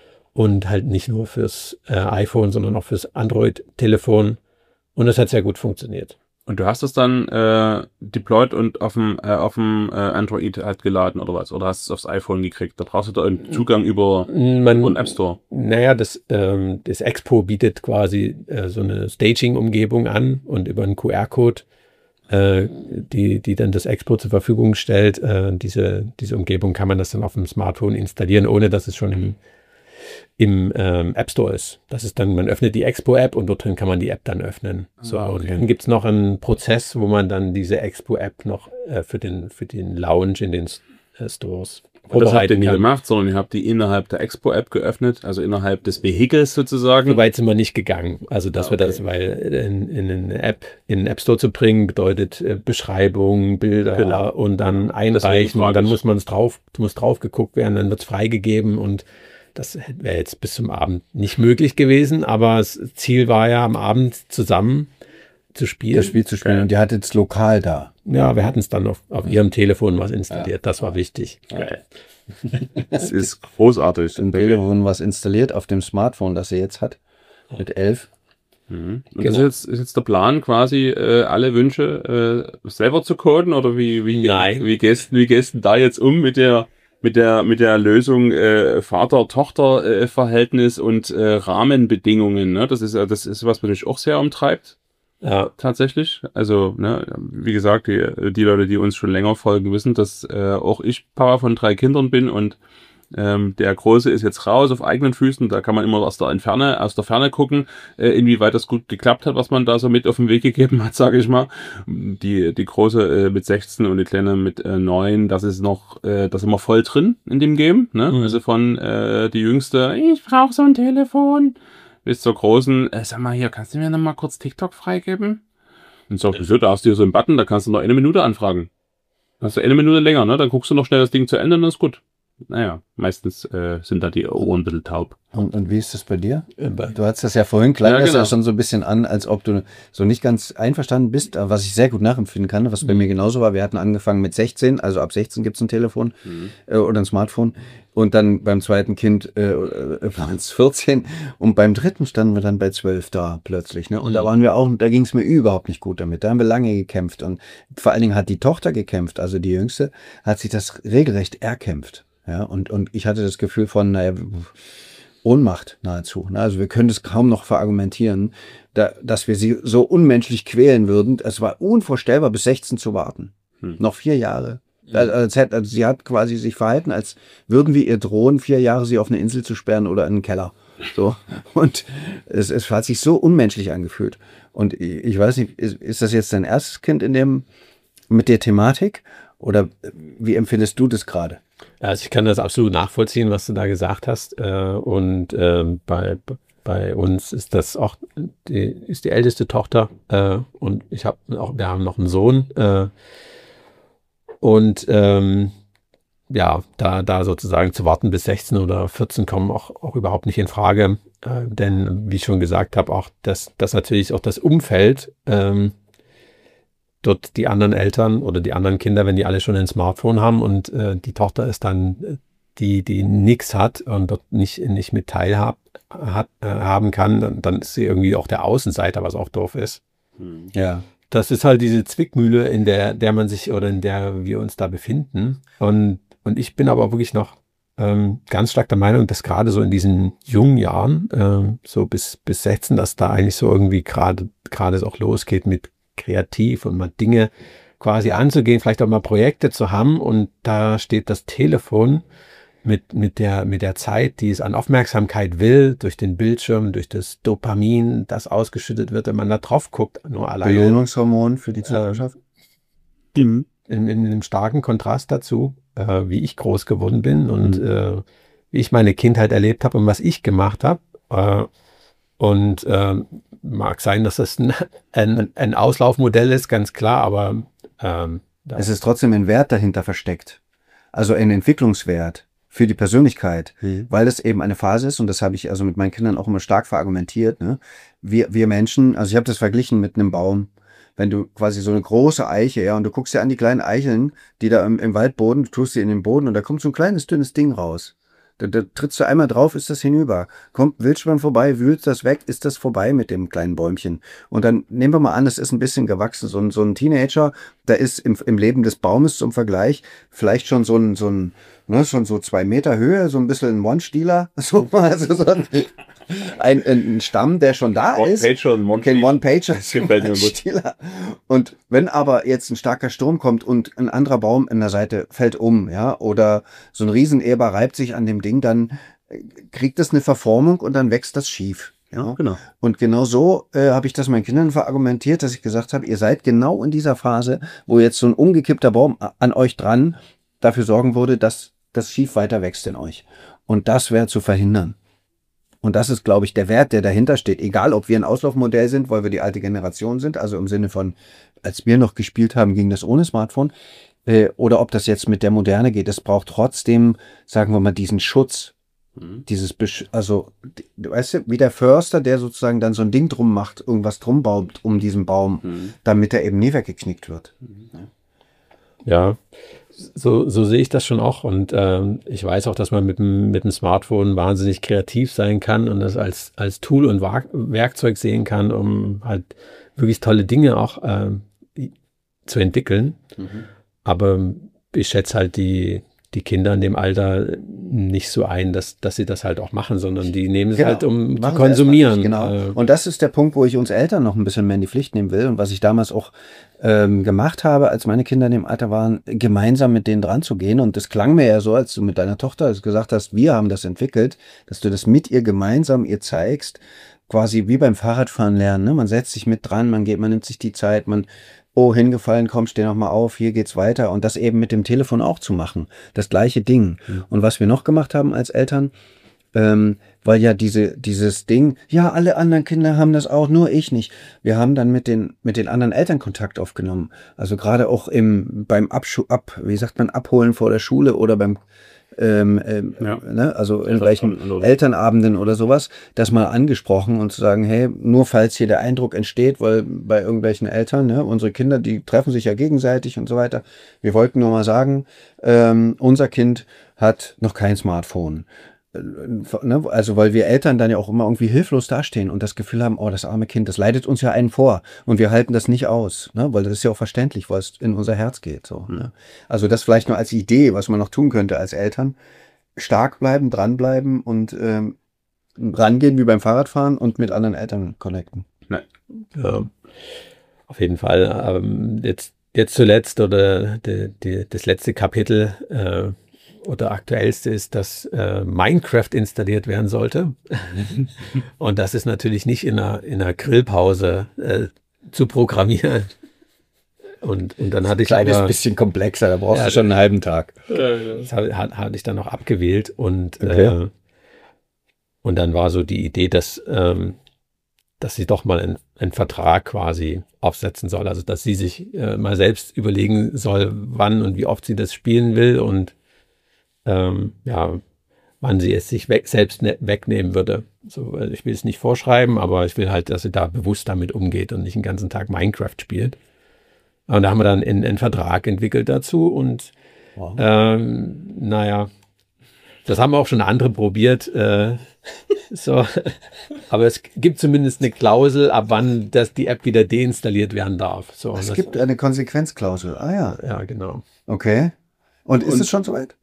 und halt nicht nur fürs äh, iPhone, sondern auch fürs Android-Telefon. Und das hat sehr gut funktioniert. Und du hast es dann äh, deployed und auf dem äh, auf dem äh, Android halt geladen oder was? Oder hast du es aufs iPhone gekriegt? Da brauchst du da einen Zugang über den App Store. Naja, das, ähm, das Expo bietet quasi äh, so eine Staging-Umgebung an und über einen Q R-Code, äh, die, die dann das Expo zur Verfügung stellt. Äh, diese, diese Umgebung kann man das dann auf dem Smartphone installieren, ohne dass es schon im im ähm, App Store ist. Das ist dann, man öffnet die Expo-App und dort drin kann man die App dann öffnen. So, ah, okay. Und dann gibt es noch einen Prozess, wo man dann diese Expo-App noch äh, für den für den Launch in den äh, Stores vorbereiten kann. Das habt ihr nie gemacht, sondern ihr habt die innerhalb der Expo-App geöffnet, also innerhalb des Vehikels sozusagen. So weit sind wir nicht gegangen. Also dass ah, okay. wir das, weil in, in eine App, in den App Store zu bringen, bedeutet äh, Beschreibung, Bilder genau. und dann einreichen und dann muss man es drauf, muss drauf geguckt werden, dann wird es freigegeben und das wäre jetzt bis zum Abend nicht möglich gewesen, aber das Ziel war ja, am Abend zusammen zu spielen. Das Spiel zu spielen. Und ihr hattet es lokal da. Ja, wir hatten es dann auf, auf ihrem Telefon was installiert. Ja. Das war wichtig. Geil. Das ist großartig. Im Telefon was installiert auf dem Smartphone, das ihr jetzt hat, mit elf. Mhm. Und genau. das ist jetzt, ist jetzt der Plan, quasi äh, alle Wünsche äh, selber zu coden? Oder wie, wie, Nein. wie, gehst, wie gehst du da jetzt um mit der mit der mit der Lösung äh, Vater-Tochter-Verhältnis äh, und äh, Rahmenbedingungen, ne? Das ist ja das ist was mich auch sehr umtreibt. Ja, tatsächlich. Also, ne, wie gesagt, die die Leute, die uns schon länger folgen, wissen, dass äh, auch ich Papa von drei Kindern bin und ähm, der Große ist jetzt raus auf eigenen Füßen. Da kann man immer aus der Entferne, aus der Ferne gucken, äh, inwieweit das gut geklappt hat, was man da so mit auf den Weg gegeben hat, sage ich mal. Die die Große äh, mit sechzehn und die Kleine mit äh, neun, das ist noch, äh, das ist immer voll drin in dem Game. Ne? Mhm. Also von äh, die Jüngste, ich brauche so ein Telefon, bis zur Großen, äh, sag mal hier, kannst du mir noch mal kurz TikTok freigeben? Und so, wieso, da hast du hier so einen Button, da kannst du noch eine Minute anfragen. Hast du eine Minute länger, ne? Dann guckst du noch schnell das Ding zu Ende und dann ist gut. Naja, meistens äh, sind da die Ohren ein bisschen taub. Und, und wie ist das bei dir? Du hattest das ja vorhin, klang Ja, das genau. ja schon so ein bisschen an, als ob du so nicht ganz einverstanden bist, aber was ich sehr gut nachempfinden kann, was bei mir genauso war. Wir hatten angefangen mit sechzehn, also ab sechzehn gibt es ein Telefon Mhm. äh, oder ein Smartphone. Und dann beim zweiten Kind äh, äh, waren es vierzehn und beim dritten standen wir dann bei zwölf da plötzlich. Ne? Und Mhm. da waren wir auch, da ging es mir überhaupt nicht gut damit. Da haben wir lange gekämpft und vor allen Dingen hat die Tochter gekämpft, also die Jüngste, hat sich das regelrecht erkämpft. Ja, und, und ich hatte das Gefühl von, naja, Ohnmacht nahezu. Ne? Also wir können das kaum noch verargumentieren, da, dass wir sie so unmenschlich quälen würden. Es war unvorstellbar, bis sechzehn zu warten. Hm. Noch vier Jahre. Also, als hätte, also sie hat quasi sich verhalten, als würden wir ihr drohen, vier Jahre sie auf eine Insel zu sperren oder in einen Keller. So. Und es, es hat sich so unmenschlich angefühlt. Und ich, ich weiß nicht, ist, ist das jetzt dein erstes Kind in dem, mit der Thematik? Oder wie empfindest du das gerade? Ja, also ich kann das absolut nachvollziehen, was du da gesagt hast. Äh, und ähm, bei, bei uns ist das auch die, ist die älteste Tochter äh, und ich habe auch, wir haben noch einen Sohn. Äh, und ähm, ja, da, da sozusagen zu warten bis sechzehn oder vierzehn kommen auch, auch überhaupt nicht in Frage. Äh, denn wie ich schon gesagt habe, auch das, das natürlich auch das Umfeld, ähm, dort die anderen Eltern oder die anderen Kinder, wenn die alle schon ein Smartphone haben und äh, die Tochter ist dann die, die nichts hat und dort nicht, nicht mit teilhaben hat, äh, haben kann, dann, dann ist sie irgendwie auch der Außenseiter, was auch doof ist. Ja. Das ist halt diese Zwickmühle, in der, der man sich oder in der wir uns da befinden. Und, und ich bin aber wirklich noch ähm, ganz stark der Meinung, dass gerade so in diesen jungen Jahren, ähm, so bis, bis sechzehn, dass da eigentlich so irgendwie gerade, gerade es auch losgeht mit kreativ und mal Dinge quasi anzugehen, vielleicht auch mal Projekte zu haben und da steht das Telefon mit, mit der, mit der Zeit, die es an Aufmerksamkeit will, durch den Bildschirm, durch das Dopamin, das ausgeschüttet wird, wenn man da drauf guckt, nur alleine. Belohnungshormon für die Zuhörerschaft. Äh, in, in, in einem starken Kontrast dazu, äh, wie ich groß geworden bin und Mhm. äh, wie ich meine Kindheit erlebt habe und was ich gemacht habe. Äh, und äh, mag sein, dass das ein, ein, ein Auslaufmodell ist, ganz klar, aber ähm, Es ist trotzdem ein Wert dahinter versteckt. Also ein Entwicklungswert für die Persönlichkeit, Mhm. weil das eben eine Phase ist und das habe ich also mit meinen Kindern auch immer stark verargumentiert. Ne? Wir, wir Menschen, also ich habe das verglichen mit einem Baum. Wenn du quasi so eine große Eiche, ja, und du guckst dir an die kleinen Eicheln, die da im, im Waldboden, du tust sie in den Boden und da kommt so ein kleines, dünnes Ding raus. Da, da trittst du einmal drauf, ist das hinüber. Kommt Wildschwein vorbei, wühlt das weg, ist das vorbei mit dem kleinen Bäumchen. Und dann nehmen wir mal an, es ist ein bisschen gewachsen. So ein, so ein Teenager, da ist im, im Leben des Baumes zum Vergleich vielleicht schon so ein, so ein, ne, schon so zwei Meter Höhe, so ein bisschen ein One-Stieler. So, also so ein, ein, ein Stamm, der schon da ist. One-Pager und One- Kein One-Pager, Das gefällt mir ein gut. Stieler. Und wenn aber jetzt ein starker Sturm kommt und ein anderer Baum in der Seite fällt um, ja, oder so ein Rieseneber reibt sich an dem Ding, dann äh, kriegt es eine Verformung und dann wächst das schief. Ja, Genau. und genau so äh, habe ich das meinen Kindern verargumentiert, dass ich gesagt habe, ihr seid genau in dieser Phase, wo jetzt so ein umgekippter Baum a- an euch dran dafür sorgen würde, dass das schief weiter wächst in euch. Und das wäre zu verhindern. Und das ist, glaube ich, der Wert, der dahinter steht. Egal, ob wir ein Auslaufmodell sind, weil wir die alte Generation sind, also im Sinne von, als wir noch gespielt haben, ging das ohne Smartphone, äh, oder ob das jetzt mit der Moderne geht. Es braucht trotzdem, sagen wir mal, diesen Schutz, Mhm. dieses, Besch also, du weißt du, wie der Förster, der sozusagen dann so ein Ding drum macht, irgendwas drum baut um diesen Baum, Mhm. damit er eben nie weggeknickt wird. Ja, so, so sehe ich das schon auch. Und ähm, ich weiß auch, dass man mit dem, mit dem Smartphone wahnsinnig kreativ sein kann und das als, als Tool und Wa- Werkzeug sehen kann, um halt wirklich tolle Dinge auch ähm, zu entwickeln. Mhm. Aber ich schätze halt die, die Kinder in dem Alter nicht so ein, dass, dass sie das halt auch machen, sondern die nehmen es Genau. halt, um Machen zu sie konsumieren. erstmal nicht, Äh, genau. Und das ist der Punkt, wo ich uns Eltern noch ein bisschen mehr in die Pflicht nehmen will und was ich damals auch ähm, gemacht habe, als meine Kinder in dem Alter waren, gemeinsam mit denen dran zu gehen. Und das klang mir ja so, als du mit deiner Tochter gesagt hast, wir haben das entwickelt, dass du das mit ihr gemeinsam ihr zeigst, quasi wie beim Fahrradfahren lernen. Ne? Man setzt sich mit dran, man geht, man nimmt sich die Zeit, man oh, hingefallen, komm, steh noch mal auf, hier geht's weiter. Und das eben mit dem Telefon auch zu machen. Das gleiche Ding. Mhm. Und was wir noch gemacht haben als Eltern, Ähm, weil ja diese, dieses Ding, ja, alle anderen Kinder haben das auch, nur ich nicht. Wir haben dann mit den, mit den anderen Eltern Kontakt aufgenommen. Also gerade auch im, beim Abschu ab, wie sagt man, Abholen vor der Schule oder beim, ähm, ähm, Ja. ne, also in welchen Elternabenden oder- Elternabenden oder sowas, das mal angesprochen und zu sagen, hey, nur falls hier der Eindruck entsteht, weil bei irgendwelchen Eltern, ne, unsere Kinder, die treffen sich ja gegenseitig und so weiter. Wir wollten nur mal sagen, ähm, unser Kind hat noch kein Smartphone. Ne? Also weil wir Eltern dann ja auch immer irgendwie hilflos dastehen und das Gefühl haben, oh, das arme Kind, das leidet uns ja einen vor und wir halten das nicht aus, ne? Weil das ist ja auch verständlich, weil es in unser Herz geht. So, ne? Also das vielleicht nur als Idee, was man noch tun könnte als Eltern. Stark bleiben, dranbleiben und ähm, rangehen wie beim Fahrradfahren und mit anderen Eltern connecten. Ja, auf jeden Fall. Ähm, jetzt, jetzt zuletzt oder die, die, das letzte Kapitel äh, oder aktuellste ist, dass äh, Minecraft installiert werden sollte. Und das ist natürlich nicht in einer, in einer Grillpause äh, zu programmieren. Und, und dann hatte ich Kleines aber, bisschen komplexer, da brauchst Ja, du schon einen halben Tag. das hatte, hatte ich dann noch abgewählt und, Okay. äh, und dann war so die Idee, dass, ähm, dass sie doch mal einen, einen Vertrag quasi aufsetzen soll. Also dass sie sich äh, mal selbst überlegen soll, wann und wie oft sie das spielen will und ähm, ja, wann sie es sich weg, selbst ne, wegnehmen würde. So, ich will es nicht vorschreiben, aber ich will halt, dass sie da bewusst damit umgeht und nicht den ganzen Tag Minecraft spielt. Und da haben wir dann einen, einen Vertrag entwickelt dazu und Wow. ähm, naja, das haben auch schon andere probiert. Äh, so. Aber es gibt zumindest eine Klausel, ab wann das, die App wieder deinstalliert werden darf. So, Es das, gibt eine Konsequenzklausel. Ah ja, ja, genau. okay. Und ist Und- es schon soweit?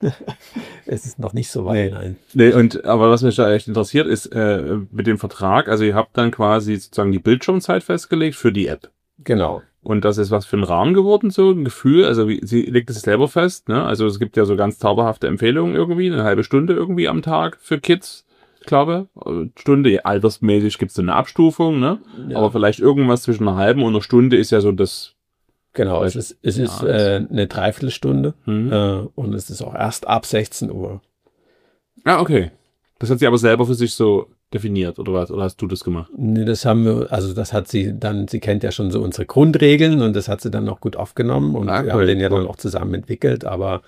Es ist noch nicht so weit. Nein. Nee, und aber was mich da echt interessiert, ist äh, mit dem Vertrag, also ihr habt dann quasi sozusagen die Bildschirmzeit festgelegt für die App. Genau. Und das ist was für ein Rahmen geworden, so ein Gefühl. Also wie, sie legt es selber fest, ne? Also es gibt ja so ganz zauberhafte Empfehlungen irgendwie, eine halbe Stunde irgendwie am Tag für Kids, ich glaube. Stunde, altersmäßig gibt es so eine Abstufung, ne? Ja. Aber vielleicht irgendwas zwischen einer halben und einer Stunde ist ja so das. Genau, es ist, es ist Ja, äh, eine Dreiviertelstunde Hm. äh, und es ist auch erst ab sechzehn Uhr. Ah, okay. Das hat sie aber selber für sich so definiert, oder was? Oder hast du das gemacht? Nee, das haben wir, also das hat sie dann, sie kennt ja schon so unsere Grundregeln und das hat sie dann auch gut aufgenommen und Ah, wir haben cool. den ja dann auch zusammen entwickelt, aber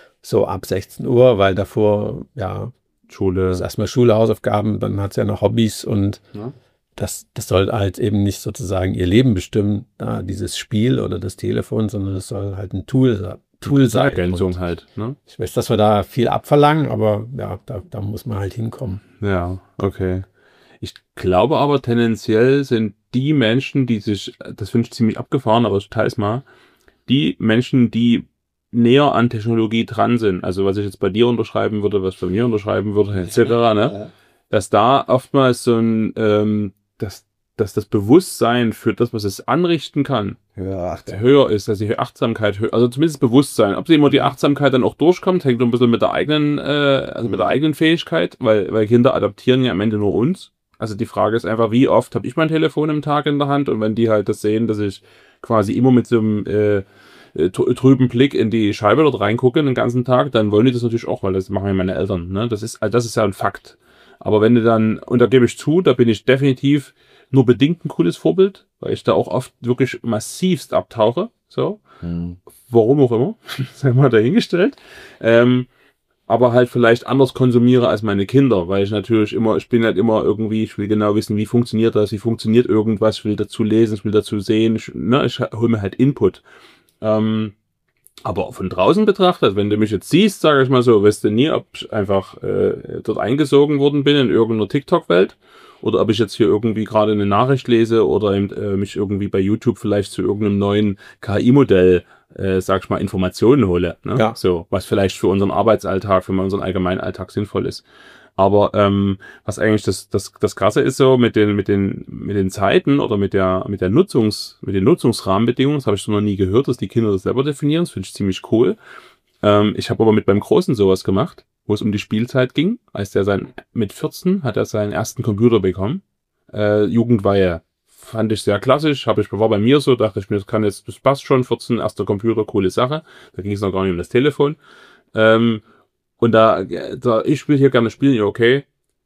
so ab sechzehn Uhr, weil davor, ja, Schule. ist erstmal Schule, Hausaufgaben, dann hat sie ja noch Hobbys und Ja. das, das soll halt eben nicht sozusagen ihr Leben bestimmen, da, dieses Spiel oder das Telefon, sondern es soll halt ein Tool, sa- Tool sein. Ergänzung Und halt, ne? ich weiß, dass wir da viel abverlangen, aber ja, da, da muss man halt hinkommen. Ja, okay. Ich glaube aber tendenziell sind die Menschen, die sich, das finde ich ziemlich abgefahren, aber ich teile es mal, die Menschen, die näher an Technologie dran sind, also was ich jetzt bei dir unterschreiben würde, was ich bei mir unterschreiben würde, et cetera, ne? Dass da oftmals so ein, ähm, dass, dass das Bewusstsein für das, was es anrichten kann, Ja, ach, höher ist, dass die Achtsamkeit, hö- also zumindest Bewusstsein. Ob sie immer die Achtsamkeit dann auch durchkommt, hängt ein bisschen mit der eigenen, äh, also mit der eigenen Fähigkeit, weil, weil Kinder adaptieren ja am Ende nur uns. Also die Frage ist einfach, wie oft habe ich mein Telefon im Tag in der Hand und wenn die halt das sehen, dass ich quasi immer mit so einem äh, äh, tr- trüben Blick in die Scheibe dort reingucke den ganzen Tag, dann wollen die das natürlich auch, weil das machen ja meine Eltern. Ne? Das ist, also das ist ja ein Fakt. Aber wenn du dann, und da gebe ich zu, da bin ich definitiv nur bedingt ein cooles Vorbild, weil ich da auch oft wirklich massivst abtauche. So. Hm. Warum auch immer. Sei mal dahingestellt. Ähm, aber halt vielleicht anders konsumiere als meine Kinder, weil ich natürlich immer, ich bin halt immer irgendwie, ich will genau wissen, wie funktioniert das, wie funktioniert irgendwas, ich will dazu lesen, ich will dazu sehen, ich, ne, ich hole mir halt Input. Ähm, aber von draußen betrachtet, wenn du mich jetzt siehst, sage ich mal so, weißt du nie, ob ich einfach äh, dort eingesogen worden bin in irgendeiner TikTok-Welt oder ob ich jetzt hier irgendwie gerade eine Nachricht lese oder eben, äh, mich irgendwie bei YouTube vielleicht zu irgendeinem neuen K I-Modell, äh, sag ich mal, Informationen hole. Ne? Ja. So, was vielleicht für unseren Arbeitsalltag, für unseren allgemeinen Alltag sinnvoll ist. Aber ähm, was eigentlich das, das, das Krasse ist so mit den, mit den, mit den Zeiten oder mit der, mit der Nutzungs, mit den Nutzungsrahmenbedingungen, das habe ich so noch nie gehört, dass die Kinder das selber definieren. Das finde ich ziemlich cool. Ähm, ich habe aber mit beim Großen sowas gemacht, wo es um die Spielzeit ging. Als der sein, mit vierzehn hat er seinen ersten Computer bekommen. Äh, Jugendweihe. Fand ich sehr klassisch, habe ich, war bei mir so, dachte ich mir, das kann jetzt, das passt schon, vierzehn, erster Computer, coole Sache. Da ging es noch gar nicht um das Telefon. Ähm, Und da, da ich will hier gerne spielen, ja okay,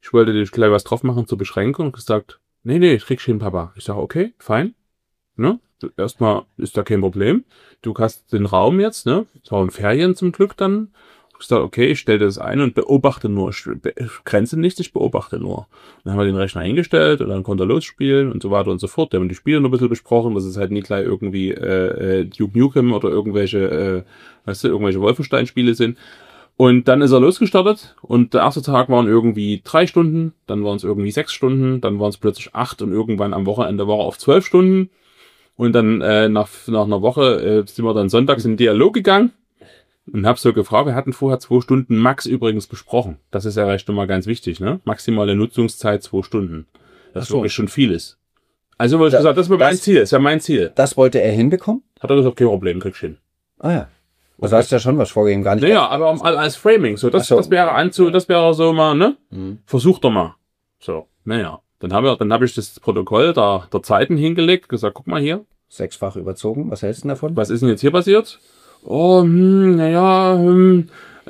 ich wollte dir gleich was drauf machen zur Beschränkung und gesagt, nee, nee, ich krieg hin, Papa. Ich sage, okay, fein. Ne? Erstmal ist da kein Problem. Du hast den Raum jetzt, ne? Es war in Ferien zum Glück dann. Ich sage, okay, ich stelle das ein und beobachte nur. Ich grenze nichts, ich beobachte nur. Dann haben wir den Rechner eingestellt und dann konnte er losspielen und so weiter und so fort. Wir haben die Spiele noch ein bisschen besprochen, dass es halt nicht gleich irgendwie äh, Duke Nukem oder irgendwelche, äh, weißt du, irgendwelche Wolfenstein-Spiele sind. Und dann ist er losgestartet und der erste Tag waren irgendwie drei Stunden, dann waren es irgendwie sechs Stunden, dann waren es plötzlich acht und irgendwann am Wochenende war er auf zwölf Stunden. Und dann äh, nach, nach einer Woche äh, sind wir dann sonntags in den Dialog gegangen. Und hab so gefragt, wir hatten vorher zwei Stunden Max übrigens besprochen. Das ist ja recht immer ganz wichtig, ne? Maximale Nutzungszeit zwei Stunden. Das so. wirklich schon viel ist. Also wollte ich Da, gesagt, das ist mein das, Ziel, das ist ja mein Ziel. Das wollte er hinbekommen? Hat er gesagt, kein Problem, kriegst du hin. Ah ja. Also hast du ja schon was vorgegeben, gar nicht. Naja, aber um, als Framing, so das, so. das wäre anzu, das wäre so mal, ne? Mhm. Versuch doch mal. So, naja. Dann habe dann hab ich das Protokoll der, der Zeiten hingelegt, gesagt, guck mal hier. Sechsfach überzogen, was hältst du davon? Was ist denn jetzt hier passiert? Oh, hm, naja, hm,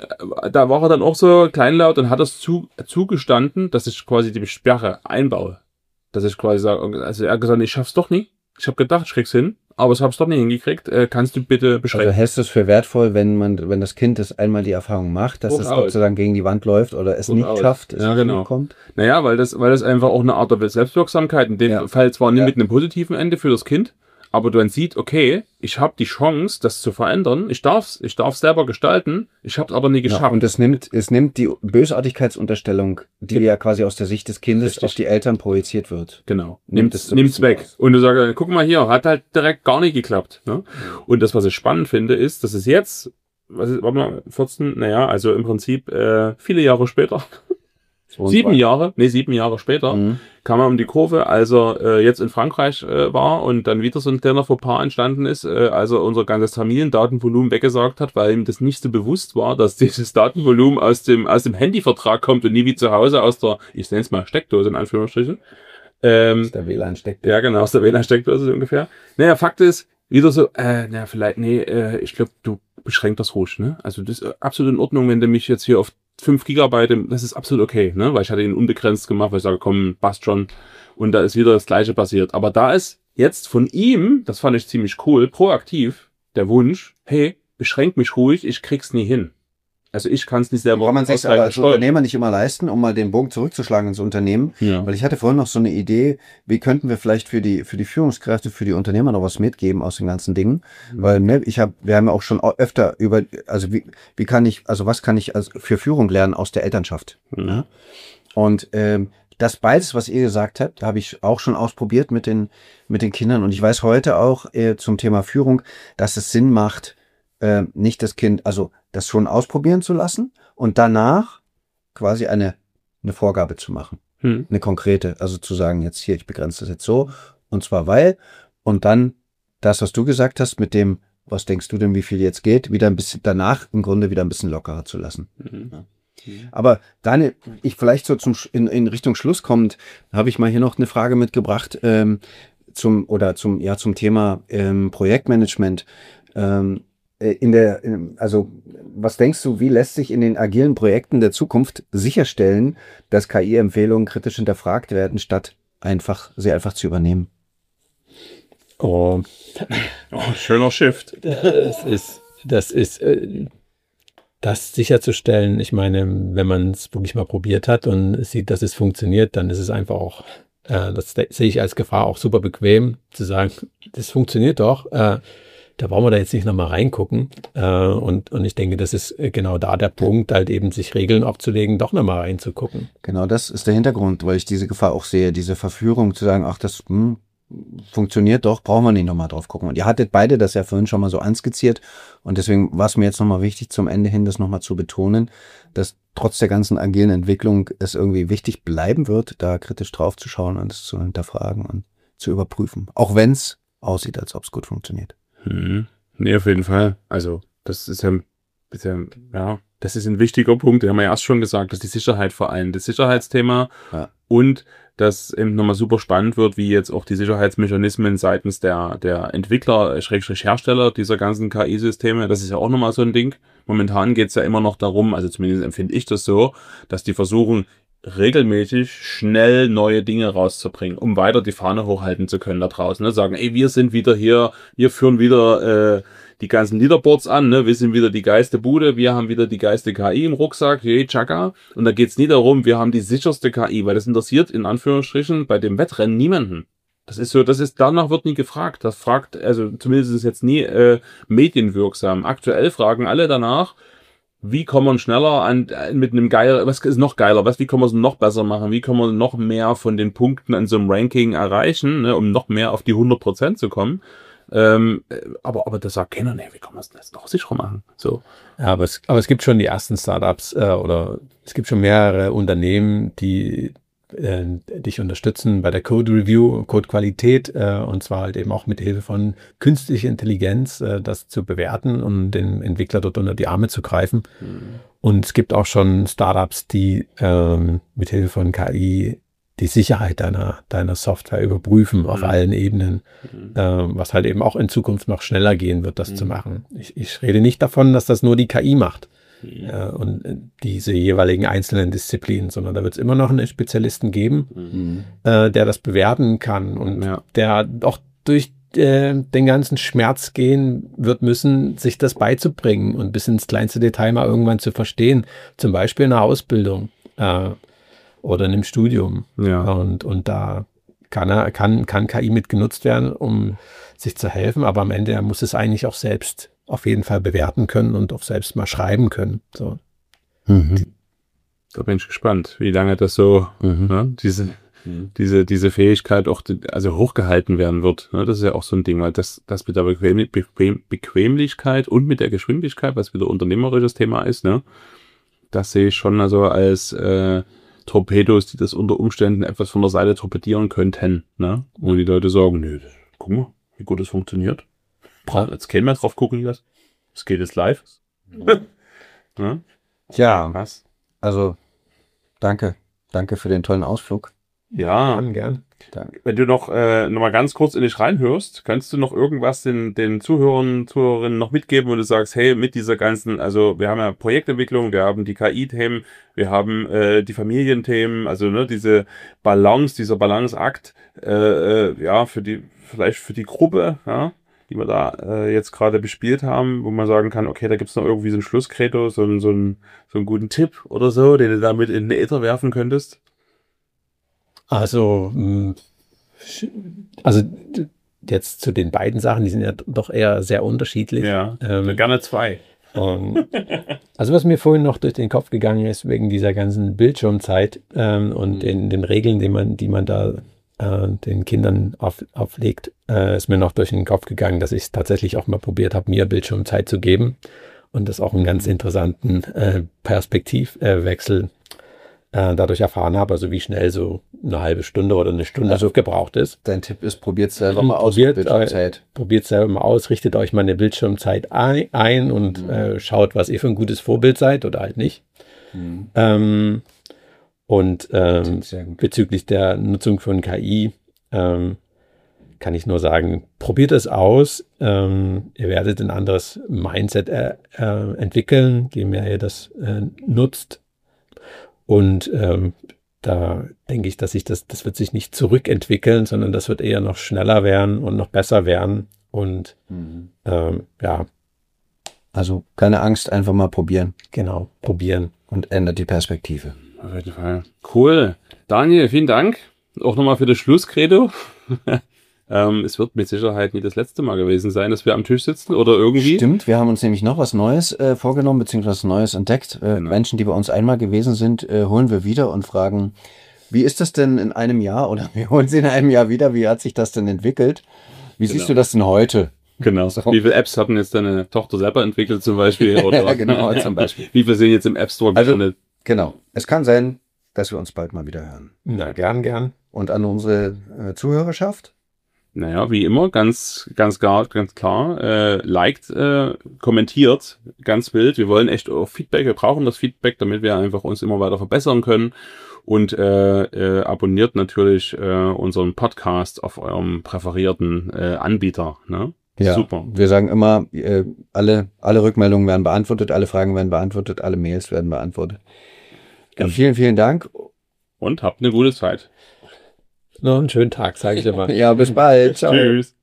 da war er dann auch so kleinlaut und hat das zu, zugestanden, dass ich quasi die Sperre einbaue. Dass ich quasi sage, also er hat gesagt, ich schaff's doch nie. Ich habe gedacht, ich krieg's hin, aber ich hab's doch nicht hingekriegt. Äh, kannst du bitte beschreiben? Also hältst du es für wertvoll, wenn man, wenn das Kind das einmal die Erfahrung macht, dass Gut es aus. sozusagen gegen die Wand läuft oder es Gut nicht aus. schafft, es ja, genau. kommt? Naja, weil das, weil das einfach auch eine Art der Selbstwirksamkeit, in dem ja. Fall zwar nicht ja. mit einem positiven Ende für das Kind, aber du dann sieht, okay, ich habe die Chance, das zu verändern. Ich darf's, ich darf selber gestalten. Ich habe es aber nie geschafft. Ja, und es nimmt, es nimmt die Bösartigkeitsunterstellung, die ja, ja quasi aus der Sicht des Kindes Richtig. auf die Eltern projiziert wird. Genau. Nimmt es, nimmt's weg. Aus. Und du sagst, guck mal hier, hat halt direkt gar nicht geklappt. Ne? Und das, was ich spannend finde, ist, dass es jetzt, was ist, warte mal, vierzehn, naja, also im Prinzip äh, viele Jahre später. Sieben Jahre, nee, sieben Jahre später, mhm. kam er um die Kurve, als er äh, jetzt in Frankreich äh, war und dann wieder so ein kleiner Fauxpas entstanden ist, äh, als er unser ganzes Familiendatenvolumen weggesagt hat, weil ihm das nicht so bewusst war, dass dieses Datenvolumen aus dem aus dem Handyvertrag kommt und nie wie zu Hause aus der, ich nenne es mal Steckdose in Anführungsstrichen. Ähm, aus der W L A N-Steckdose. Ja, genau, aus der W L A N-Steckdose so ungefähr. Naja, Fakt ist, wieder so, äh, na vielleicht, nee, äh, ich glaube, du beschränkt das ruhig, ne? Also das ist absolut in Ordnung, wenn du mich jetzt hier auf fünf Gigabyte, das ist absolut okay, ne? Weil ich hatte ihn unbegrenzt gemacht, weil ich sage, komm, passt schon. Und da ist wieder das Gleiche passiert. Aber da ist jetzt von ihm, das fand ich ziemlich cool, proaktiv der Wunsch, hey, beschränk mich ruhig, ich krieg's nie hin. Also ich kann es nicht selber. Kann man sich aber als Unternehmer nicht immer leisten, um mal den Bogen zurückzuschlagen ins Unternehmen. Ja. Weil ich hatte vorhin noch so eine Idee, wie könnten wir vielleicht für die für die Führungskräfte, für die Unternehmer noch was mitgeben aus den ganzen Dingen. Mhm. Weil ne, ich habe, wir haben ja auch schon öfter über, also wie wie kann ich, also was kann ich als für Führung lernen aus der Elternschaft? Mhm. Ja? Und ähm, das beides, was ihr gesagt habt, habe ich auch schon ausprobiert mit den mit den Kindern. Und ich weiß heute auch äh, zum Thema Führung, dass es Sinn macht, äh, nicht das Kind, also das schon ausprobieren zu lassen und danach quasi eine eine Vorgabe zu machen. Hm. Eine konkrete, also zu sagen, jetzt hier, ich begrenze das jetzt so und zwar weil und dann das, was du gesagt hast mit dem, was denkst du denn, wie viel jetzt geht, wieder ein bisschen danach im Grunde wieder ein bisschen lockerer zu lassen. Mhm. Ja. Aber Daniel, ich vielleicht so zum in, in Richtung Schluss kommend, habe ich mal hier noch eine Frage mitgebracht ähm, zum oder zum ja zum Thema ähm, Projektmanagement. Ähm, in der, also was denkst du, wie lässt sich in den agilen Projekten der Zukunft sicherstellen, dass K I-Empfehlungen kritisch hinterfragt werden, statt einfach sie einfach zu übernehmen? Oh, oh schöner Shift. Das ist, das ist, das sicherzustellen. Ich meine, wenn man es wirklich mal probiert hat und sieht, dass es funktioniert, dann ist es einfach auch, äh, das sehe ich als Gefahr auch super bequem, zu sagen, das funktioniert doch. Äh, Da brauchen wir da jetzt nicht nochmal reingucken. Äh, und, und ich denke, das ist genau da der Punkt, halt eben sich Regeln abzulegen, doch nochmal reinzugucken. Genau, das ist der Hintergrund, weil ich diese Gefahr auch sehe, diese Verführung zu sagen, ach, das hm, funktioniert doch, brauchen wir nicht nochmal drauf gucken. Und ihr hattet beide das ja vorhin schon mal so anskizziert. Und deswegen war es mir jetzt nochmal wichtig, zum Ende hin das nochmal zu betonen, dass trotz der ganzen agilen Entwicklung es irgendwie wichtig bleiben wird, da kritisch drauf zu schauen und es zu hinterfragen und zu überprüfen. Auch wenn es aussieht, als ob es gut funktioniert. Hm. Nee, auf jeden Fall. Also, das ist ja, ist ja, ja, das ist ein wichtiger Punkt. Den haben wir ja erst schon gesagt, dass die Sicherheit vor allem, das Sicherheitsthema ja. und dass eben nochmal super spannend wird, wie jetzt auch die Sicherheitsmechanismen seitens der, der Entwickler, Schrägstrich Hersteller dieser ganzen K I-Systeme, das ist ja auch nochmal so ein Ding. Momentan geht's ja immer noch darum, also zumindest empfinde ich das so, dass die versuchen, regelmäßig schnell neue Dinge rauszubringen, um weiter die Fahne hochhalten zu können da draußen. Ne? Sagen, ey, wir sind wieder hier, wir führen wieder äh, die ganzen Leaderboards an, ne? Wir sind wieder die geilste Bude, wir haben wieder die geilste K I im Rucksack, hey, tschakka. Und da geht's nie darum, wir haben die sicherste K I, weil das interessiert in Anführungsstrichen bei dem Wettrennen niemanden. Das ist so, das ist, danach wird nie gefragt. Das fragt, also zumindest ist jetzt nie äh, medienwirksam. Aktuell fragen alle danach, wie kommen wir schneller an, mit einem geiler, was ist noch geiler, was, wie können wir es noch besser machen, wie können wir noch mehr von den Punkten an so einem Ranking erreichen, ne, um noch mehr auf die hundert Prozent zu kommen. Ähm, aber, aber das sagt keiner, nee, wie kann man das jetzt noch sicherer machen? So. Ja, aber es, aber es gibt schon die ersten Startups äh, oder es gibt schon mehrere Unternehmen, die äh, dich unterstützen bei der Code Review, Code-Qualität äh, und zwar halt eben auch mit Hilfe von künstlicher Intelligenz, äh, das zu bewerten und den Entwickler dort unter die Arme zu greifen. Mhm. Und es gibt auch schon Startups, die ähm, mit Hilfe von K I die Sicherheit deiner, deiner Software überprüfen auf mhm. allen Ebenen, mhm. äh, was halt eben auch in Zukunft noch schneller gehen wird, das mhm. zu machen. Ich, ich rede nicht davon, dass das nur die K I macht mhm. äh, und äh, diese jeweiligen einzelnen Disziplinen, sondern da wird es immer noch einen Spezialisten geben, mhm. äh, der das bewerten kann und ja. der auch durch äh, den ganzen Schmerz gehen wird müssen, sich das beizubringen und bis ins kleinste Detail mal irgendwann zu verstehen, zum Beispiel in der Ausbildung. Äh, oder in einem Studium. Ja. Und, und da kann, er, kann, kann K I mit genutzt werden, um sich zu helfen, aber am Ende muss es eigentlich auch selbst auf jeden Fall bewerten können und auch selbst mal schreiben können. So. Mhm. Da bin ich gespannt, wie lange das so, mhm. ne, diese, mhm. diese, diese Fähigkeit auch also hochgehalten werden wird. Ne? Das ist ja auch so ein Ding, weil das, das mit der Bequem, Bequem, Bequemlichkeit und mit der Geschwindigkeit, was wieder unternehmerisches Thema ist, ne, das sehe ich schon also als äh, Torpedos, die das unter Umständen etwas von der Seite torpedieren könnten, ne? Wo die Leute sagen, nö, guck mal, wie gut das funktioniert. Bra, jetzt können wir drauf gucken, wie das. Es geht jetzt live. ne? Ja, was? Also, danke. Danke für den tollen Ausflug. Ja, gern, gern. Danke. Wenn du noch, äh, noch mal ganz kurz in dich reinhörst, kannst du noch irgendwas den, den Zuhörern, Zuhörerinnen noch mitgeben, wo du sagst, hey, mit dieser ganzen, also wir haben ja Projektentwicklung, wir haben die K I-Themen, wir haben äh, die Familienthemen, also ne, diese Balance, dieser Balanceakt, äh, äh, ja, für die, vielleicht für die Gruppe, ja, die wir da äh, jetzt gerade bespielt haben, wo man sagen kann, okay, da gibt's noch irgendwie so ein Schlusskredo, so, ein, so, ein, so einen guten Tipp oder so, den du damit in den Äther werfen könntest. Also, also jetzt zu den beiden Sachen, die sind ja doch eher sehr unterschiedlich. Ja, ähm, gerne zwei. Und, also was mir vorhin noch durch den Kopf gegangen ist, wegen dieser ganzen Bildschirmzeit ähm, und mhm. den, den Regeln, die man, die man da äh, den Kindern auf, auflegt, äh, ist mir noch durch den Kopf gegangen, dass ich es tatsächlich auch mal probiert habe, mir Bildschirmzeit zu geben und das auch einen ganz interessanten äh, Perspektivwechsel äh, dadurch erfahren habe, also wie schnell so eine halbe Stunde oder eine Stunde also gebraucht ist. Dein Tipp ist, probiert selber mal aus. Probiert, äh, probiert selber mal aus, richtet euch mal eine Bildschirmzeit ein, ein und mhm. äh, schaut, was ihr für ein gutes Vorbild seid oder halt nicht. Mhm. Ähm, und ähm, bezüglich der Nutzung von K I ähm, kann ich nur sagen, probiert es aus. Ähm, ihr werdet ein anderes Mindset äh, äh, entwickeln, je mehr ihr das äh, nutzt. Und ähm, da denke ich, dass sich das, das wird sich nicht zurückentwickeln, sondern das wird eher noch schneller werden und noch besser werden. Und mhm. ähm, ja. Also keine Angst, einfach mal probieren. Genau, probieren. Und ändert die Perspektive. Auf jeden Fall. Cool. Daniel, vielen Dank. Auch nochmal für das Schlusskredo. Ähm, es wird mit Sicherheit nie das letzte Mal gewesen sein, dass wir am Tisch sitzen oder irgendwie. Stimmt, wir haben uns nämlich noch was Neues äh, vorgenommen, beziehungsweise Neues entdeckt. Äh, genau. Menschen, die bei uns einmal gewesen sind, äh, holen wir wieder und fragen, wie ist das denn in einem Jahr oder wir holen sie in einem Jahr wieder, wie hat sich das denn entwickelt? Wie genau. siehst du das denn heute? Genau. So. Wie viele Apps hatten jetzt deine Tochter selber entwickelt zum Beispiel? Oder ja, genau, zum Beispiel. Wie viele sind jetzt im App Store gelandet? Also, genau. Es kann sein, dass wir uns bald mal wieder hören. Na, gern, gern. Und an unsere äh, Zuhörerschaft? Naja, wie immer, ganz, ganz klar, ganz klar, äh, liked, äh, kommentiert, ganz wild. Wir wollen echt auch Feedback, wir brauchen das Feedback, damit wir einfach uns immer weiter verbessern können. Und äh, äh, abonniert natürlich äh, unseren Podcast auf eurem präferierten äh, Anbieter. Ne? Ja, super. Wir sagen immer, äh, alle, alle Rückmeldungen werden beantwortet, alle Fragen werden beantwortet, alle Mails werden beantwortet. Ja, vielen, vielen Dank. und habt eine gute Zeit. Noch einen schönen Tag, sage ich immer. Ja, bis bald. Ciao. Tschüss.